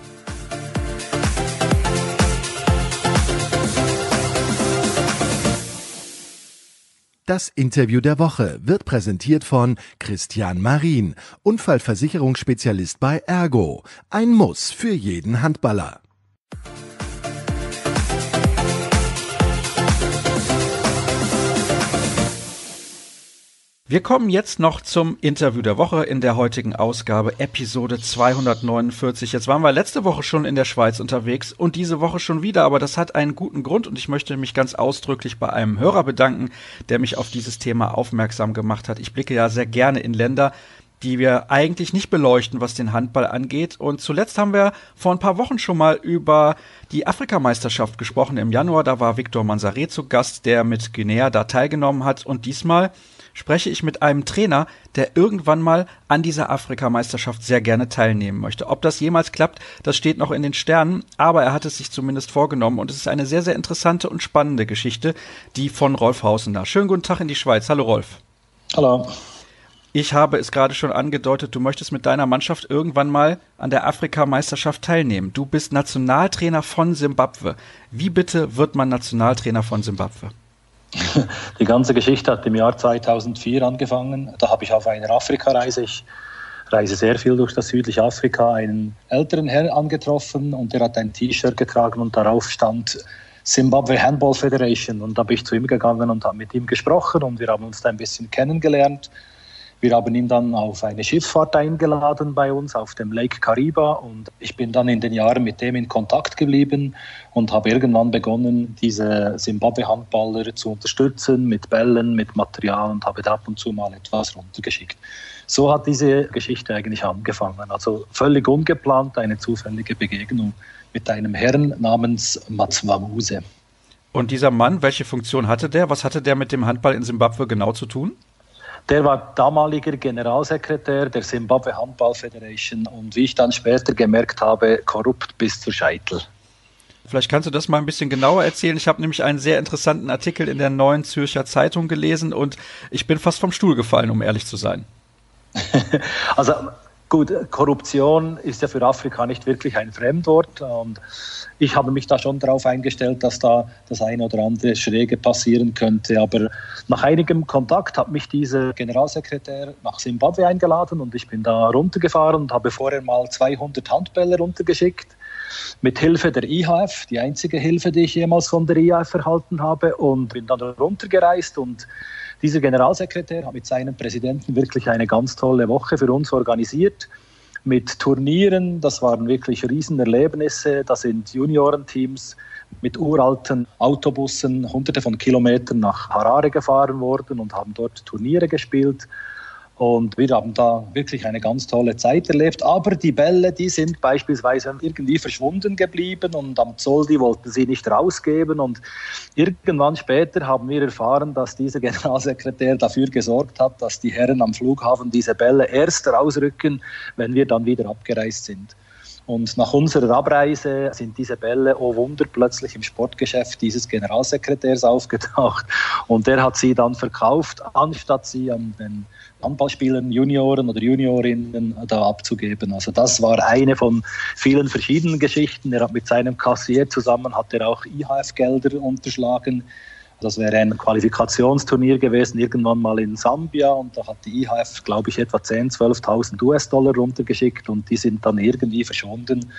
Das Interview der Woche wird präsentiert von Christian Marin, Unfallversicherungsspezialist bei Ergo. Ein Muss für jeden Handballer. Wir kommen jetzt noch zum Interview der Woche in der heutigen Ausgabe, Episode 249. Jetzt waren wir letzte Woche schon in der Schweiz unterwegs und diese Woche schon wieder, aber das hat einen guten Grund und ich möchte mich ganz ausdrücklich bei einem Hörer bedanken, der mich auf dieses Thema aufmerksam gemacht hat. Ich blicke ja sehr gerne in Länder, die wir eigentlich nicht beleuchten, was den Handball angeht. Und zuletzt haben wir vor ein paar Wochen schon mal über die Afrikameisterschaft gesprochen im Januar. Da war Victor Manzaré zu Gast, der mit Guinea da teilgenommen hat und diesmal spreche ich mit einem Trainer, der irgendwann mal an dieser Afrikameisterschaft sehr gerne teilnehmen möchte. Ob das jemals klappt, das steht noch in den Sternen, aber er hat es sich zumindest vorgenommen und es ist eine sehr, sehr interessante und spannende Geschichte, die von Rolf Hausener. Schönen guten Tag in die Schweiz. Hallo Rolf. Hallo. Ich habe es gerade schon angedeutet, du möchtest mit deiner Mannschaft irgendwann mal an der Afrikameisterschaft teilnehmen. Du bist Nationaltrainer von Simbabwe. Wie bitte wird man Nationaltrainer von Simbabwe? Die ganze Geschichte hat im Jahr 2004 angefangen. Da habe ich auf einer Afrikareise, ich reise sehr viel durch das südliche Afrika, einen älteren Herrn angetroffen und der hat ein T-Shirt getragen und darauf stand Zimbabwe Handball Federation. Und da bin ich zu ihm gegangen und habe mit ihm gesprochen und wir haben uns da ein bisschen kennengelernt. Wir haben ihn dann auf eine Schifffahrt eingeladen bei uns auf dem Lake Kariba und ich bin dann in den Jahren mit dem in Kontakt geblieben und habe irgendwann begonnen, diese Zimbabwe-Handballer zu unterstützen mit Bällen, mit Material und habe da ab und zu mal etwas runtergeschickt. So hat diese Geschichte eigentlich angefangen. Also völlig ungeplant, eine zufällige Begegnung mit einem Herrn namens Matswamuse. Und dieser Mann, welche Funktion hatte der? Was hatte der mit dem Handball in Simbabwe genau zu tun? Der war damaliger Generalsekretär der Zimbabwe Handball Federation und wie ich dann später gemerkt habe, korrupt bis zur Scheitel. Vielleicht kannst du das mal ein bisschen genauer erzählen. Ich habe nämlich einen sehr interessanten Artikel in der Neuen Zürcher Zeitung gelesen und ich bin fast vom Stuhl gefallen, um ehrlich zu sein. Also gut, Korruption ist ja für Afrika nicht wirklich ein Fremdwort und ich habe mich da schon darauf eingestellt, dass da das eine oder andere Schräge passieren könnte. Aber nach einigem Kontakt hat mich dieser Generalsekretär nach Simbabwe eingeladen und ich bin da runtergefahren und habe vorher mal 200 Handbälle runtergeschickt. Mit Hilfe der IHF, die einzige Hilfe, die ich jemals von der IHF erhalten habe und bin dann runtergereist und dieser Generalsekretär hat mit seinem Präsidenten wirklich eine ganz tolle Woche für uns organisiert. Mit Turnieren, das waren wirklich Riesenerlebnisse. Da sind Juniorenteams mit uralten Autobussen hunderte von Kilometern nach Harare gefahren worden und haben dort Turniere gespielt. Und wir haben da wirklich eine ganz tolle Zeit erlebt. Aber die Bälle, die sind beispielsweise irgendwie verschwunden geblieben und am Zoll, die wollten sie nicht rausgeben. Und irgendwann später haben wir erfahren, dass dieser Generalsekretär dafür gesorgt hat, dass die Herren am Flughafen diese Bälle erst rausrücken, wenn wir dann wieder abgereist sind. Und nach unserer Abreise sind diese Bälle, oh Wunder, plötzlich im Sportgeschäft dieses Generalsekretärs aufgetaucht. Und der hat sie dann verkauft, anstatt sie an den Handballspielern, Junioren oder Juniorinnen da abzugeben. Also das war eine von vielen verschiedenen Geschichten. Er hat mit seinem Kassier zusammen, hat er auch IHF-Gelder unterschlagen. Das wäre ein Qualifikationsturnier gewesen, irgendwann mal in Sambia. Und da hat die IHF, glaube ich, etwa 10.000, 12.000 US-Dollar runtergeschickt und die sind dann irgendwie verschwunden.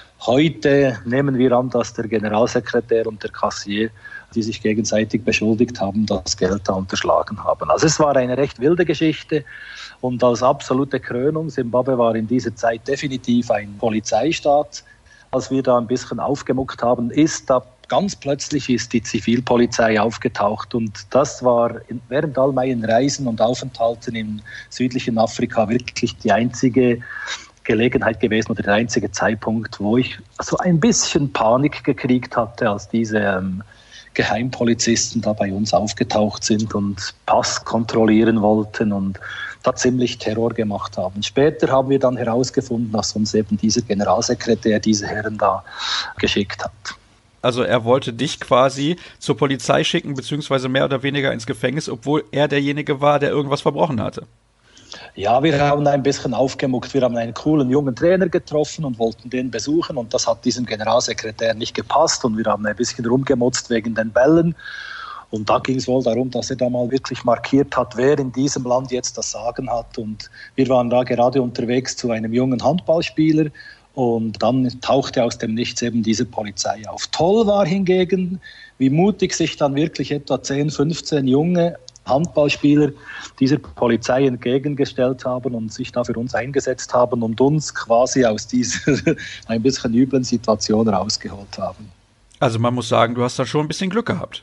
Heute nehmen wir an, dass der Generalsekretär und der Kassier, die sich gegenseitig beschuldigt haben, das Geld da unterschlagen haben. Also es war eine recht wilde Geschichte und als absolute Krönung, Simbabwe war in dieser Zeit definitiv ein Polizeistaat. Als wir da ein bisschen aufgemuckt haben, ganz plötzlich ist die Zivilpolizei aufgetaucht und das war während all meinen Reisen und Aufenthalten im südlichen Afrika wirklich die einzige Gelegenheit gewesen oder der einzige Zeitpunkt, wo ich so ein bisschen Panik gekriegt hatte, als diese Geheimpolizisten da bei uns aufgetaucht sind und Pass kontrollieren wollten und da ziemlich Terror gemacht haben. Später haben wir dann herausgefunden, dass uns eben dieser Generalsekretär diese Herren da geschickt hat. Also er wollte dich quasi zur Polizei schicken, beziehungsweise mehr oder weniger ins Gefängnis, obwohl er derjenige war, der irgendwas verbrochen hatte. Ja, wir haben ein bisschen aufgemuckt. Wir haben einen coolen jungen Trainer getroffen und wollten den besuchen und das hat diesem Generalsekretär nicht gepasst und wir haben ein bisschen rumgemutzt wegen den Bällen. Und da ging es wohl darum, dass er da mal wirklich markiert hat, wer in diesem Land jetzt das Sagen hat. Und wir waren da gerade unterwegs zu einem jungen Handballspieler und dann tauchte aus dem Nichts eben diese Polizei auf. Toll war hingegen, wie mutig sich dann wirklich etwa 10, 15 junge Handballspieler dieser Polizei entgegengestellt haben und sich da für uns eingesetzt haben und uns quasi aus dieser ein bisschen üblen Situation rausgeholt haben. Also man muss sagen, du hast da schon ein bisschen Glück gehabt.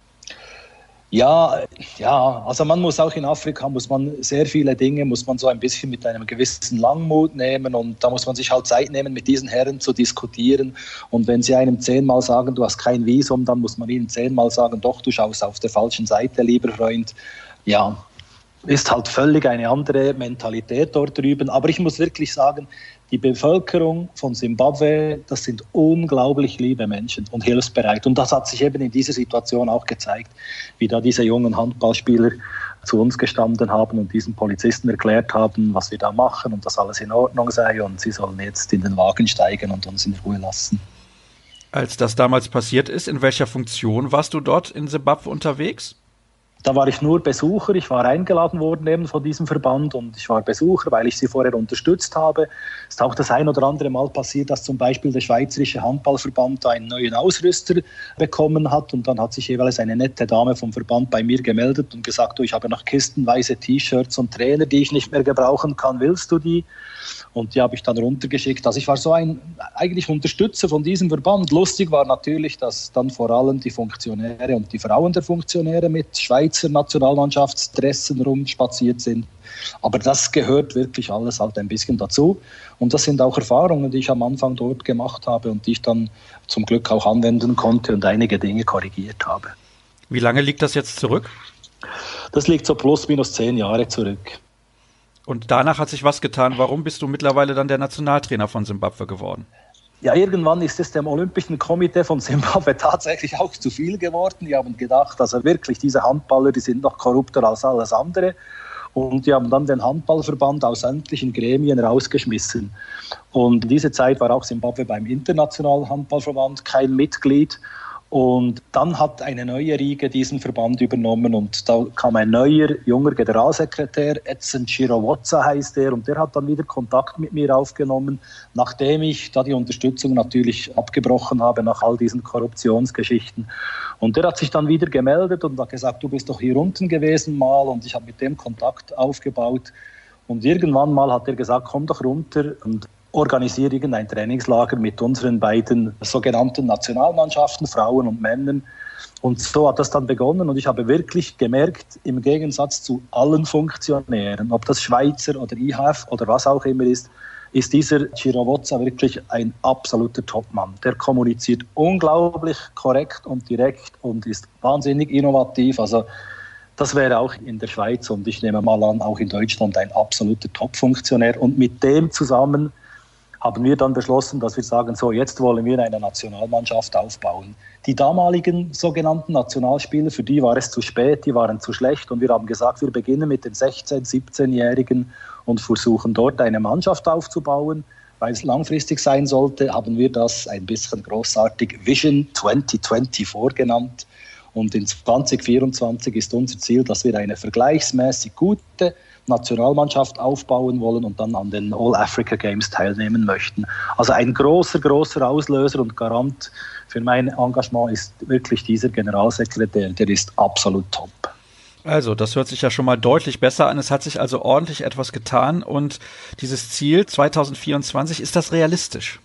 Ja, also man muss auch in Afrika, muss man sehr viele Dinge, muss man so ein bisschen mit einem gewissen Langmut nehmen und da muss man sich halt Zeit nehmen, mit diesen Herren zu diskutieren und wenn sie einem 10-mal sagen, du hast kein Visum, dann muss man ihnen 10-mal sagen, doch, du schaust auf der falschen Seite, lieber Freund. Ja, ist halt völlig eine andere Mentalität dort drüben, aber ich muss wirklich sagen, die Bevölkerung von Simbabwe, das sind unglaublich liebe Menschen und hilfsbereit. Und das hat sich eben in dieser Situation auch gezeigt, wie da diese jungen Handballspieler zu uns gestanden haben und diesen Polizisten erklärt haben, was wir da machen und dass alles in Ordnung sei und sie sollen jetzt in den Wagen steigen und uns in Ruhe lassen. Als das damals passiert ist, in welcher Funktion warst du dort in Simbabwe unterwegs? Da war ich nur Besucher, ich war eingeladen worden eben von diesem Verband und ich war Besucher, weil ich sie vorher unterstützt habe. Es ist auch das ein oder andere Mal passiert, dass zum Beispiel der Schweizerische Handballverband einen neuen Ausrüster bekommen hat und dann hat sich jeweils eine nette Dame vom Verband bei mir gemeldet und gesagt, du, ich habe noch kistenweise T-Shirts und Trainer, die ich nicht mehr gebrauchen kann, willst du die? Und die habe ich dann runtergeschickt. Also ich war so ein eigentlich Unterstützer von diesem Verband. Lustig war natürlich, dass dann vor allem die Funktionäre und die Frauen der Funktionäre mit Schweizer Nationalmannschaftsdressen rumspaziert sind. Aber das gehört wirklich alles halt ein bisschen dazu. Und das sind auch Erfahrungen, die ich am Anfang dort gemacht habe und die ich dann zum Glück auch anwenden konnte und einige Dinge korrigiert habe. Wie lange liegt das jetzt zurück? Das liegt so plus minus 10 Jahre zurück. Und danach hat sich was getan. Warum bist du mittlerweile dann der Nationaltrainer von Simbabwe geworden? Ja, irgendwann ist es dem Olympischen Komitee von Simbabwe tatsächlich auch zu viel geworden. Die haben gedacht, also wirklich, diese Handballer, die sind noch korrupter als alles andere. Und die haben dann den Handballverband aus sämtlichen Gremien rausgeschmissen. Und in dieser Zeit war auch Simbabwe beim Internationalen Handballverband kein Mitglied. Und dann hat eine neue Riege diesen Verband übernommen und da kam ein neuer, junger Generalsekretär, Edson Chirowotza heißt er, und der hat dann wieder Kontakt mit mir aufgenommen, nachdem ich da die Unterstützung natürlich abgebrochen habe nach all diesen Korruptionsgeschichten. Und der hat sich dann wieder gemeldet und hat gesagt, du bist doch hier unten gewesen mal, und ich habe mit dem Kontakt aufgebaut. Und irgendwann mal hat er gesagt, komm doch runter und organisiere irgendein Trainingslager mit unseren beiden sogenannten Nationalmannschaften, Frauen und Männern. Und so hat das dann begonnen und ich habe wirklich gemerkt, im Gegensatz zu allen Funktionären, ob das Schweizer oder IHF oder was auch immer ist dieser Chirowotza wirklich ein absoluter Topmann. Der kommuniziert unglaublich korrekt und direkt und ist wahnsinnig innovativ. Also das wäre auch in der Schweiz und ich nehme mal an, auch in Deutschland ein absoluter Top-Funktionär. Und mit dem zusammen haben wir dann beschlossen, dass wir sagen, so, jetzt wollen wir eine Nationalmannschaft aufbauen. Die damaligen sogenannten Nationalspieler, für die war es zu spät, die waren zu schlecht und wir haben gesagt, wir beginnen mit den 16-, 17-Jährigen und versuchen dort eine Mannschaft aufzubauen. Weil es langfristig sein sollte, haben wir das ein bisschen großartig Vision 2020 vorgenannt. Und in 2024 ist unser Ziel, dass wir eine vergleichsmäßig gute Nationalmannschaft aufbauen wollen und dann an den All-Africa Games teilnehmen möchten. Also ein großer Auslöser und Garant für mein Engagement ist wirklich dieser Generalsekretär, der ist absolut top. Also, das hört sich ja schon mal deutlich besser an. Es hat sich also ordentlich etwas getan und dieses Ziel 2024, ist das realistisch?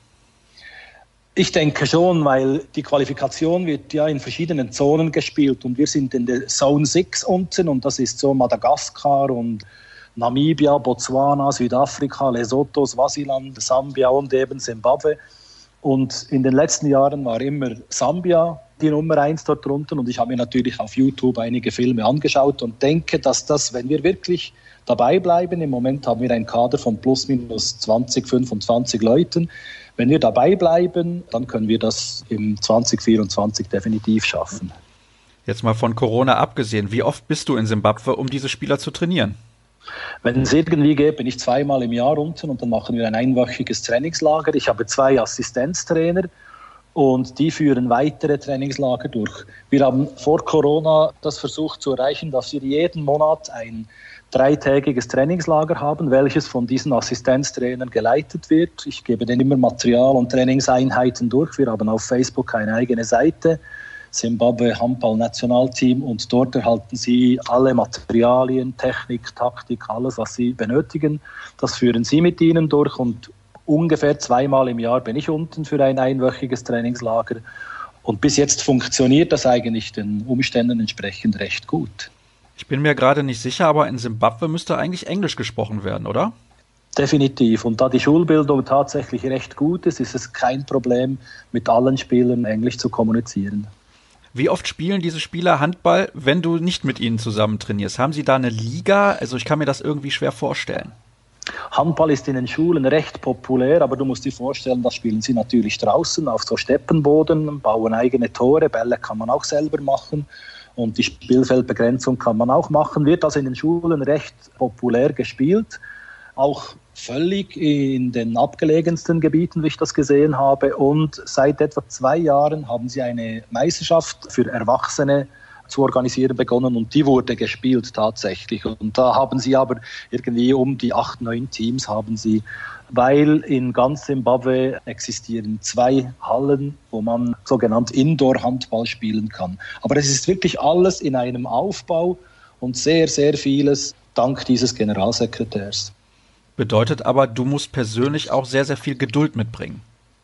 Ich denke schon, weil die Qualifikation wird ja in verschiedenen Zonen gespielt und wir sind in der Zone 6 unten und das ist so Madagaskar und Namibia, Botswana, Südafrika, Lesotho, Swasiland, Sambia und eben Simbabwe. Und in den letzten Jahren war immer Sambia die Nummer 1 dort drunten und ich habe mir natürlich auf YouTube einige Filme angeschaut und denke, dass das, wenn wir wirklich dabei bleiben, im Moment haben wir einen Kader von plus minus 20, 25 Leuten, wenn wir dabei bleiben, dann können wir das im 2024 definitiv schaffen. Jetzt mal von Corona abgesehen, wie oft bist du in Simbabwe, um diese Spieler zu trainieren? Wenn es irgendwie geht, bin ich 2-mal im Jahr unten und dann machen wir ein einwöchiges Trainingslager. Ich habe 2 Assistenztrainer und die führen weitere Trainingslager durch. Wir haben vor Corona das versucht zu erreichen, dass wir jeden Monat ein 3-tägiges Trainingslager haben, welches von diesen Assistenztrainern geleitet wird. Ich gebe denen immer Material und Trainingseinheiten durch. Wir haben auf Facebook eine eigene Seite, Simbabwe Handball-Nationalteam, und dort erhalten Sie alle Materialien, Technik, Taktik, alles, was Sie benötigen. Das führen Sie mit Ihnen durch und ungefähr 2-mal im Jahr bin ich unten für ein einwöchiges Trainingslager. Und bis jetzt funktioniert das eigentlich den Umständen entsprechend recht gut. Ich bin mir gerade nicht sicher, aber in Simbabwe müsste eigentlich Englisch gesprochen werden, oder? Definitiv. Und da die Schulbildung tatsächlich recht gut ist, ist es kein Problem, mit allen Spielern Englisch zu kommunizieren. Wie oft spielen diese Spieler Handball, wenn du nicht mit ihnen zusammen trainierst? Haben sie da eine Liga? Also ich kann mir das irgendwie schwer vorstellen. Handball ist in den Schulen recht populär, aber du musst dir vorstellen, das spielen sie natürlich draußen auf so Steppenboden, bauen eigene Tore, Bälle kann man auch selber machen. Und die Spielfeldbegrenzung kann man auch machen, wird also in den Schulen recht populär gespielt, auch völlig in den abgelegensten Gebieten, wie ich das gesehen habe. Und seit etwa 2 Jahren haben sie eine Meisterschaft für Erwachsene zu organisieren begonnen und die wurde gespielt tatsächlich. Und da haben sie aber irgendwie um die 8, 9 Teams haben sie, weil in ganz Zimbabwe existieren 2 Hallen, wo man sogenannt Indoor-Handball spielen kann. Aber es ist wirklich alles in einem Aufbau und sehr, sehr vieles dank dieses Generalsekretärs. Bedeutet aber, du musst persönlich auch sehr, sehr viel Geduld mitbringen.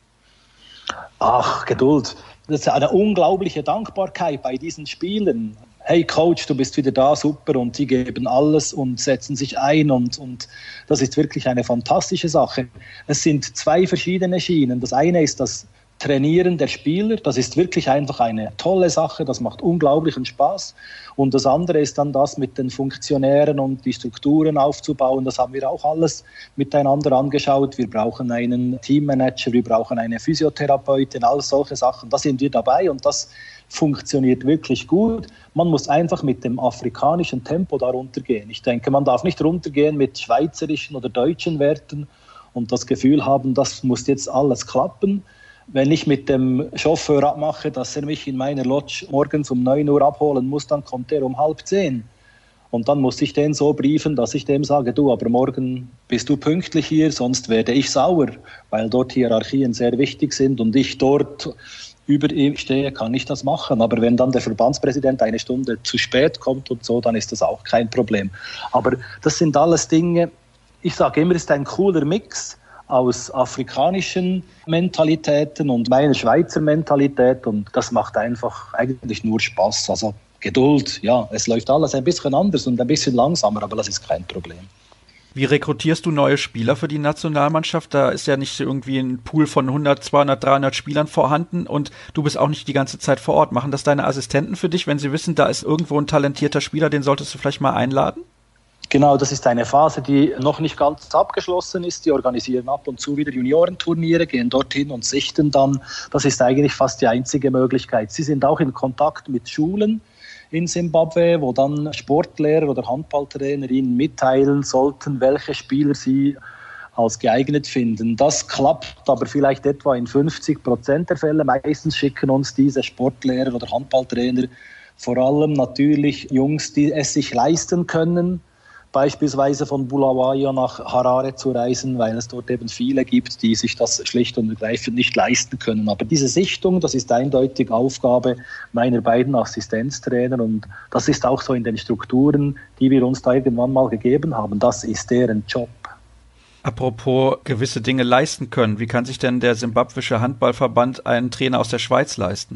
Ach, Geduld. Das ist eine unglaubliche Dankbarkeit bei diesen Spielen. Hey Coach, du bist wieder da, super, und die geben alles und setzen sich ein und das ist wirklich eine fantastische Sache. Es sind 2 verschiedene Schienen. Das eine ist das Trainieren der Spieler, das ist wirklich einfach eine tolle Sache, das macht unglaublichen Spaß. Und das andere ist dann das mit den Funktionären und die Strukturen aufzubauen, das haben wir auch alles miteinander angeschaut. Wir brauchen einen Teammanager, wir brauchen eine Physiotherapeutin, all solche Sachen, da sind wir dabei und das funktioniert wirklich gut. Man muss einfach mit dem afrikanischen Tempo da runtergehen. Ich denke, man darf nicht runtergehen mit schweizerischen oder deutschen Werten und das Gefühl haben, das muss jetzt alles klappen. Wenn ich mit dem Chauffeur abmache, dass er mich in meiner Lodge morgens um 9 Uhr abholen muss, dann kommt er um 9:30. Und dann muss ich den so briefen, dass ich dem sage, du, aber morgen bist du pünktlich hier, sonst werde ich sauer, weil dort Hierarchien sehr wichtig sind und ich dort über ihm stehe, kann ich das machen. Aber wenn dann der Verbandspräsident 1 Stunde zu spät kommt und so, dann ist das auch kein Problem. Aber das sind alles Dinge, ich sage immer, es ist ein cooler Mix aus afrikanischen Mentalitäten und meiner Schweizer Mentalität und das macht einfach eigentlich nur Spaß. Also Geduld, ja, es läuft alles ein bisschen anders und ein bisschen langsamer, aber das ist kein Problem. Wie rekrutierst du neue Spieler für die Nationalmannschaft? Da ist ja nicht irgendwie ein Pool von 100, 200, 300 Spielern vorhanden und du bist auch nicht die ganze Zeit vor Ort. Machen das deine Assistenten für dich, wenn sie wissen, da ist irgendwo ein talentierter Spieler, den solltest du vielleicht mal einladen? Genau, das ist eine Phase, die noch nicht ganz abgeschlossen ist. Die organisieren ab und zu wieder Juniorenturniere, gehen dorthin und sichten dann. Das ist eigentlich fast die einzige Möglichkeit. Sie sind auch in Kontakt mit Schulen in Simbabwe, wo dann Sportlehrer oder Handballtrainer ihnen mitteilen sollten, welche Spieler sie als geeignet finden. Das klappt aber vielleicht etwa in 50% der Fälle. Meistens schicken uns diese Sportlehrer oder Handballtrainer vor allem natürlich Jungs, die es sich leisten können, beispielsweise von Bulawayo nach Harare zu reisen, weil es dort eben viele gibt, die sich das schlicht und ergreifend nicht leisten können. Aber diese Sichtung, das ist eindeutig Aufgabe meiner beiden Assistenztrainer und das ist auch so in den Strukturen, die wir uns da irgendwann mal gegeben haben. Das ist deren Job. Apropos gewisse Dinge leisten können, wie kann sich denn der simbabwische Handballverband einen Trainer aus der Schweiz leisten?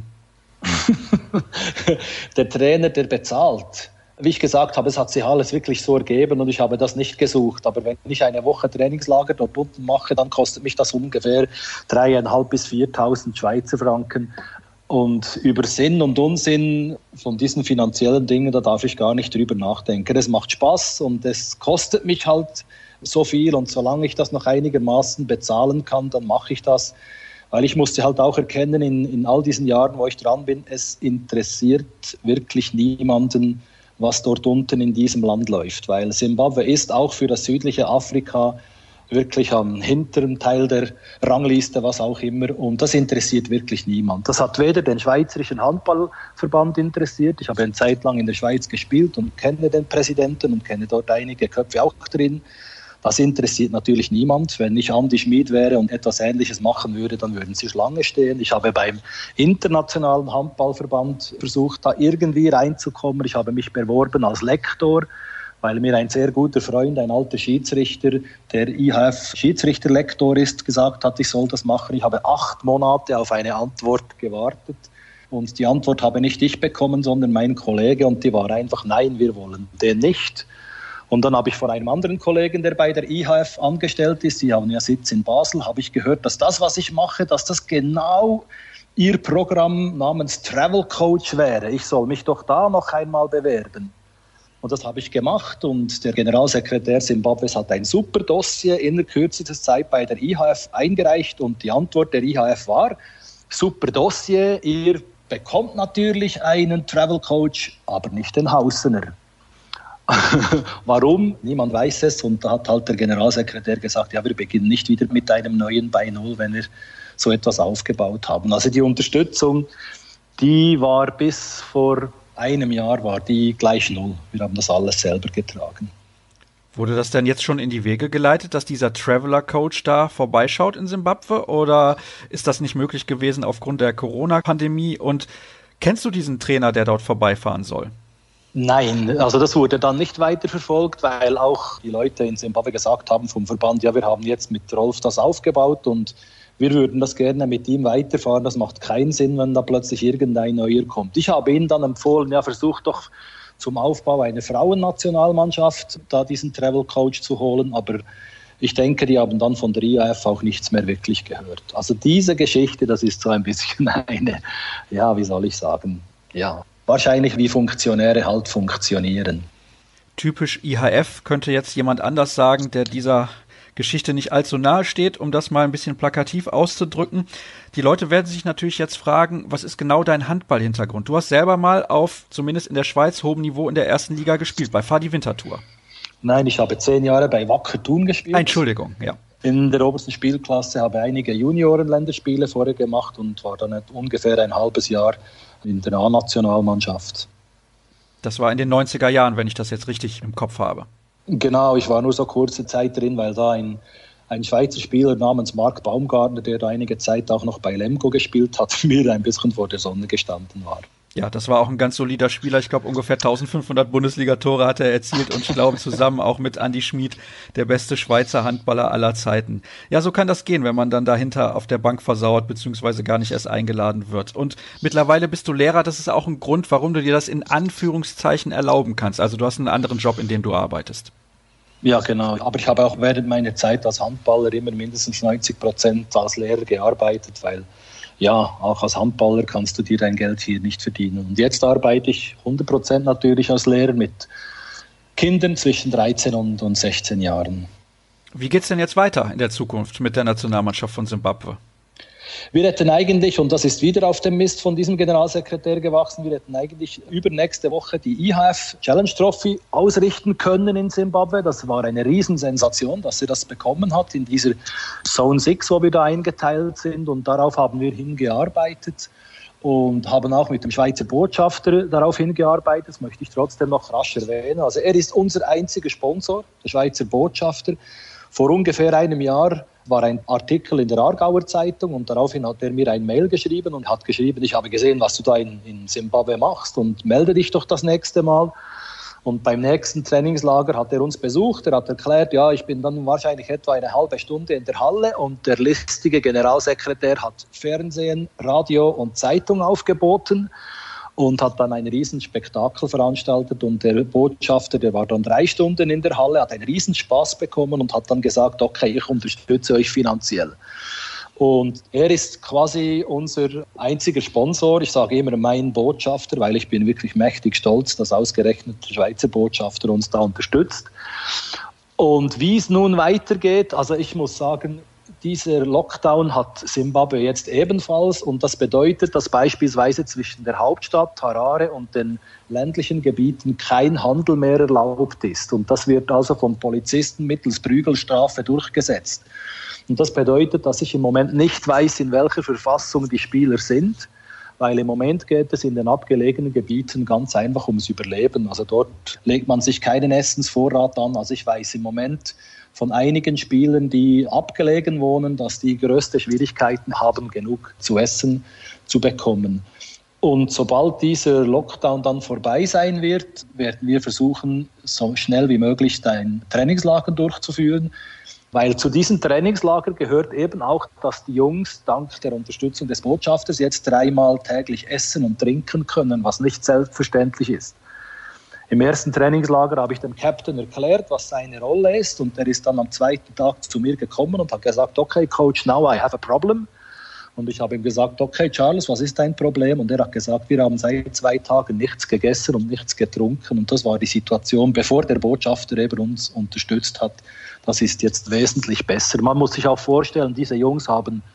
Der Trainer, der bezahlt. Wie ich gesagt habe, es hat sich alles wirklich so ergeben und ich habe das nicht gesucht. Aber wenn ich eine Woche Trainingslager dort unten mache, dann kostet mich das ungefähr 3.500 bis 4.000 Schweizer Franken. Und über Sinn und Unsinn von diesen finanziellen Dingen, da darf ich gar nicht drüber nachdenken. Es macht Spaß und es kostet mich halt so viel. Und solange ich das noch einigermaßen bezahlen kann, dann mache ich das. Weil ich musste halt auch erkennen, in all diesen Jahren, wo ich dran bin, es interessiert wirklich niemanden, was dort unten in diesem Land läuft. Weil Simbabwe ist auch für das südliche Afrika wirklich am hinteren Teil der Rangliste, was auch immer. Und das interessiert wirklich niemand. Das hat weder den Schweizerischen Handballverband interessiert. Ich habe eine Zeit lang in der Schweiz gespielt und kenne den Präsidenten und kenne dort einige Köpfe auch drin. Das interessiert natürlich niemand. Wenn ich Andi Schmid wäre und etwas Ähnliches machen würde, dann würden sie Schlange stehen. Ich habe beim Internationalen Handballverband versucht, da irgendwie reinzukommen. Ich habe mich beworben als Lektor, weil mir ein sehr guter Freund, ein alter Schiedsrichter, der IHF-Schiedsrichterlektor ist, gesagt hat, ich soll das machen. Ich habe 8 Monate auf eine Antwort gewartet. Und die Antwort habe nicht ich bekommen, sondern mein Kollege. Und die war einfach, nein, wir wollen den nicht. Und dann habe ich von einem anderen Kollegen, der bei der IHF angestellt ist, die haben ja Sitz in Basel, habe ich gehört, dass das, was ich mache, dass das genau ihr Programm namens Travel Coach wäre. Ich soll mich doch da noch einmal bewerben. Und das habe ich gemacht und der Generalsekretär Simbabwes hat ein super Dossier in der kürzester Zeit bei der IHF eingereicht und die Antwort der IHF war, super Dossier, ihr bekommt natürlich einen Travel Coach, aber nicht den Haussener. Warum? Niemand weiß es. Und da hat halt der Generalsekretär gesagt, ja, wir beginnen nicht wieder mit einem neuen bei Null, wenn wir so etwas aufgebaut haben. Also die Unterstützung, die war bis vor einem Jahr war die gleich null. Wir haben das alles selber getragen. Wurde das denn jetzt schon in die Wege geleitet, dass dieser Traveler-Coach da vorbeischaut in Simbabwe? Oder ist das nicht möglich gewesen aufgrund der Corona-Pandemie? Und kennst du diesen Trainer, der dort vorbeifahren soll? Nein, also das wurde dann nicht weiterverfolgt, weil auch die Leute in Simbabwe gesagt haben vom Verband, ja, wir haben jetzt mit Rolf das aufgebaut und wir würden das gerne mit ihm weiterfahren. Das macht keinen Sinn, wenn da plötzlich irgendein Neuer kommt. Ich habe ihm dann empfohlen, ja, versuch doch zum Aufbau einer Frauennationalmannschaft da diesen Travel Coach zu holen, aber ich denke, die haben dann von der IAF auch nichts mehr wirklich gehört. Also diese Geschichte, das ist so ein bisschen eine, ja, wie soll ich sagen, ja, wahrscheinlich wie Funktionäre halt funktionieren. Typisch IHF könnte jetzt jemand anders sagen, der dieser Geschichte nicht allzu nahe steht, um das mal ein bisschen plakativ auszudrücken. Die Leute werden sich natürlich jetzt fragen, was ist genau dein Handballhintergrund? Du hast selber mal auf, zumindest in der Schweiz, hohem Niveau in der ersten Liga gespielt, bei Fadi Winterthur. Nein, ich habe 10 Jahre bei Wacker Thun gespielt. Entschuldigung, ja. In der obersten Spielklasse habe ich einige Juniorenländerspiele vorher gemacht und war dann ungefähr ein halbes Jahr in der A-Nationalmannschaft. Das war in den 90er Jahren, wenn ich das jetzt richtig im Kopf habe. Genau, ich war nur so kurze Zeit drin, weil da ein Schweizer Spieler namens Mark Baumgartner, der da einige Zeit auch noch bei Lemgo gespielt hat, mir ein bisschen vor der Sonne gestanden war. Ja, das war auch ein ganz solider Spieler. Ich glaube, ungefähr 1500 Bundesliga-Tore hat er erzielt und ich glaube zusammen auch mit Andi Schmid der beste Schweizer Handballer aller Zeiten. Ja, so kann das gehen, wenn man dann dahinter auf der Bank versauert bzw. gar nicht erst eingeladen wird. Und mittlerweile bist du Lehrer. Das ist auch ein Grund, warum du dir das in Anführungszeichen erlauben kannst. Also du hast einen anderen Job, in dem du arbeitest. Ja, genau. Aber ich habe auch während meiner Zeit als Handballer immer mindestens 90% als Lehrer gearbeitet, weil ja, auch als Handballer kannst du dir dein Geld hier nicht verdienen. Und jetzt arbeite ich 100% natürlich als Lehrer mit Kindern zwischen 13 und 16 Jahren. Wie geht's denn jetzt weiter in der Zukunft mit der Nationalmannschaft von Simbabwe? Wir hätten eigentlich, und das ist wieder auf dem Mist von diesem Generalsekretär gewachsen, wir hätten eigentlich übernächste Woche die IHF Challenge Trophy ausrichten können in Simbabwe. Das war eine Riesensensation, dass sie das bekommen hat in dieser Zone 6, wo wir da eingeteilt sind. Und darauf haben wir hingearbeitet und haben auch mit dem Schweizer Botschafter darauf hingearbeitet. Das möchte ich trotzdem noch rasch erwähnen. Also er ist unser einziger Sponsor, der Schweizer Botschafter. Vor ungefähr einem Jahr war ein Artikel in der Aargauer Zeitung und daraufhin hat er mir ein Mail geschrieben und hat geschrieben, ich habe gesehen, was du da in Simbabwe machst und melde dich doch das nächste Mal. Und beim nächsten Trainingslager hat er uns besucht, er hat erklärt, ja, ich bin dann wahrscheinlich etwa eine halbe Stunde in der Halle und der listige Generalsekretär hat Fernsehen, Radio und Zeitung aufgeboten und hat dann ein Riesenspektakel veranstaltet und der Botschafter, der war dann 3 Stunden in der Halle, hat einen Riesenspaß bekommen und hat dann gesagt, okay, ich unterstütze euch finanziell. Und er ist quasi unser einziger Sponsor. Ich sage immer mein Botschafter, weil ich bin wirklich mächtig stolz, dass ausgerechnet der Schweizer Botschafter uns da unterstützt. Und wie es nun weitergeht, also ich muss sagen, dieser Lockdown hat Simbabwe jetzt ebenfalls und das bedeutet, dass beispielsweise zwischen der Hauptstadt Harare und den ländlichen Gebieten kein Handel mehr erlaubt ist. Und das wird also von Polizisten mittels Prügelstrafe durchgesetzt. Und das bedeutet, dass ich im Moment nicht weiß, in welcher Verfassung die Spieler sind, weil im Moment geht es in den abgelegenen Gebieten ganz einfach ums Überleben. Also dort legt man sich keinen Essensvorrat an. Also ich weiß im Moment von einigen Spielern, die abgelegen wohnen, dass die größte Schwierigkeiten haben, genug zu essen zu bekommen. Und sobald dieser Lockdown dann vorbei sein wird, werden wir versuchen, so schnell wie möglich ein Trainingslager durchzuführen. Weil zu diesem Trainingslager gehört eben auch, dass die Jungs dank der Unterstützung des Botschafters jetzt 3-mal täglich essen und trinken können, was nicht selbstverständlich ist. Im ersten Trainingslager habe ich dem Captain erklärt, was seine Rolle ist und er ist dann am 2. Tag zu mir gekommen und hat gesagt, okay Coach, now I have a problem. Und ich habe ihm gesagt, okay Charles, was ist dein Problem? Und er hat gesagt, wir haben seit 2 Tagen nichts gegessen und nichts getrunken und das war die Situation, bevor der Botschafter eben uns unterstützt hat. Das ist jetzt wesentlich besser. Man muss sich auch vorstellen, diese Jungs haben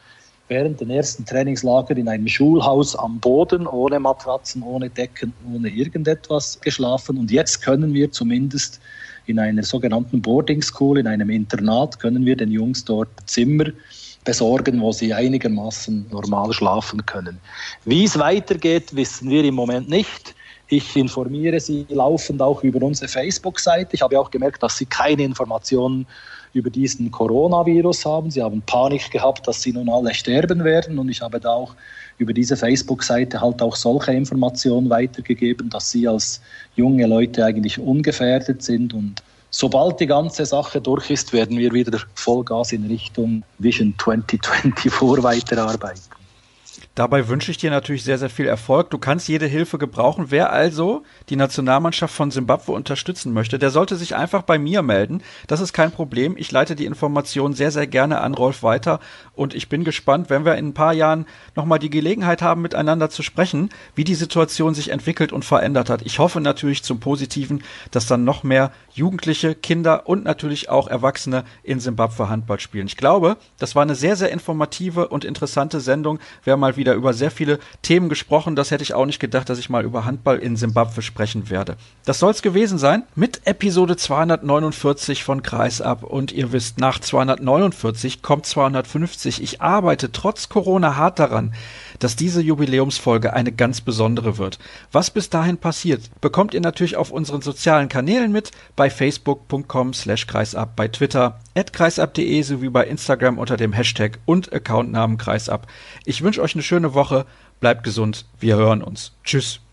während den ersten Trainingslager in einem Schulhaus am Boden, ohne Matratzen, ohne Decken, ohne irgendetwas geschlafen. Und jetzt können wir zumindest in einer sogenannten Boarding School, in einem Internat, können wir den Jungs dort Zimmer besorgen, wo sie einigermaßen normal schlafen können. Wie es weitergeht, wissen wir im Moment nicht. Ich informiere Sie laufend auch über unsere Facebook-Seite. Ich habe auch gemerkt, dass Sie keine Informationen über diesen Coronavirus haben. Sie haben Panik gehabt, dass sie nun alle sterben werden. Und ich habe da auch über diese Facebook-Seite halt auch solche Informationen weitergegeben, dass Sie als junge Leute eigentlich ungefährdet sind. Und sobald die ganze Sache durch ist, werden wir wieder Vollgas in Richtung Vision 2024 weiterarbeiten. Dabei wünsche ich dir natürlich sehr, sehr viel Erfolg. Du kannst jede Hilfe gebrauchen. Wer also die Nationalmannschaft von Simbabwe unterstützen möchte, der sollte sich einfach bei mir melden. Das ist kein Problem. Ich leite die Informationen sehr, sehr gerne an Rolf weiter. Und ich bin gespannt, wenn wir in ein paar Jahren nochmal die Gelegenheit haben, miteinander zu sprechen, wie die Situation sich entwickelt und verändert hat. Ich hoffe natürlich zum Positiven, dass dann noch mehr Jugendliche, Kinder und natürlich auch Erwachsene in Simbabwe Handball spielen. Ich glaube, das war eine sehr, sehr informative und interessante Sendung. Wir haben mal wieder über sehr viele Themen gesprochen. Das hätte ich auch nicht gedacht, dass ich mal über Handball in Simbabwe sprechen werde. Das soll es gewesen sein mit Episode 249 von Kreisab. Und ihr wisst, nach 249 kommt 250. Ich arbeite trotz Corona hart daran, dass diese Jubiläumsfolge eine ganz besondere wird. Was bis dahin passiert, bekommt ihr natürlich auf unseren sozialen Kanälen mit, bei facebook.com/kreisab, bei Twitter @kreisab.de sowie bei Instagram unter dem Hashtag und Accountnamen Kreisab. Ich wünsche euch eine schöne Woche, bleibt gesund, wir hören uns. Tschüss.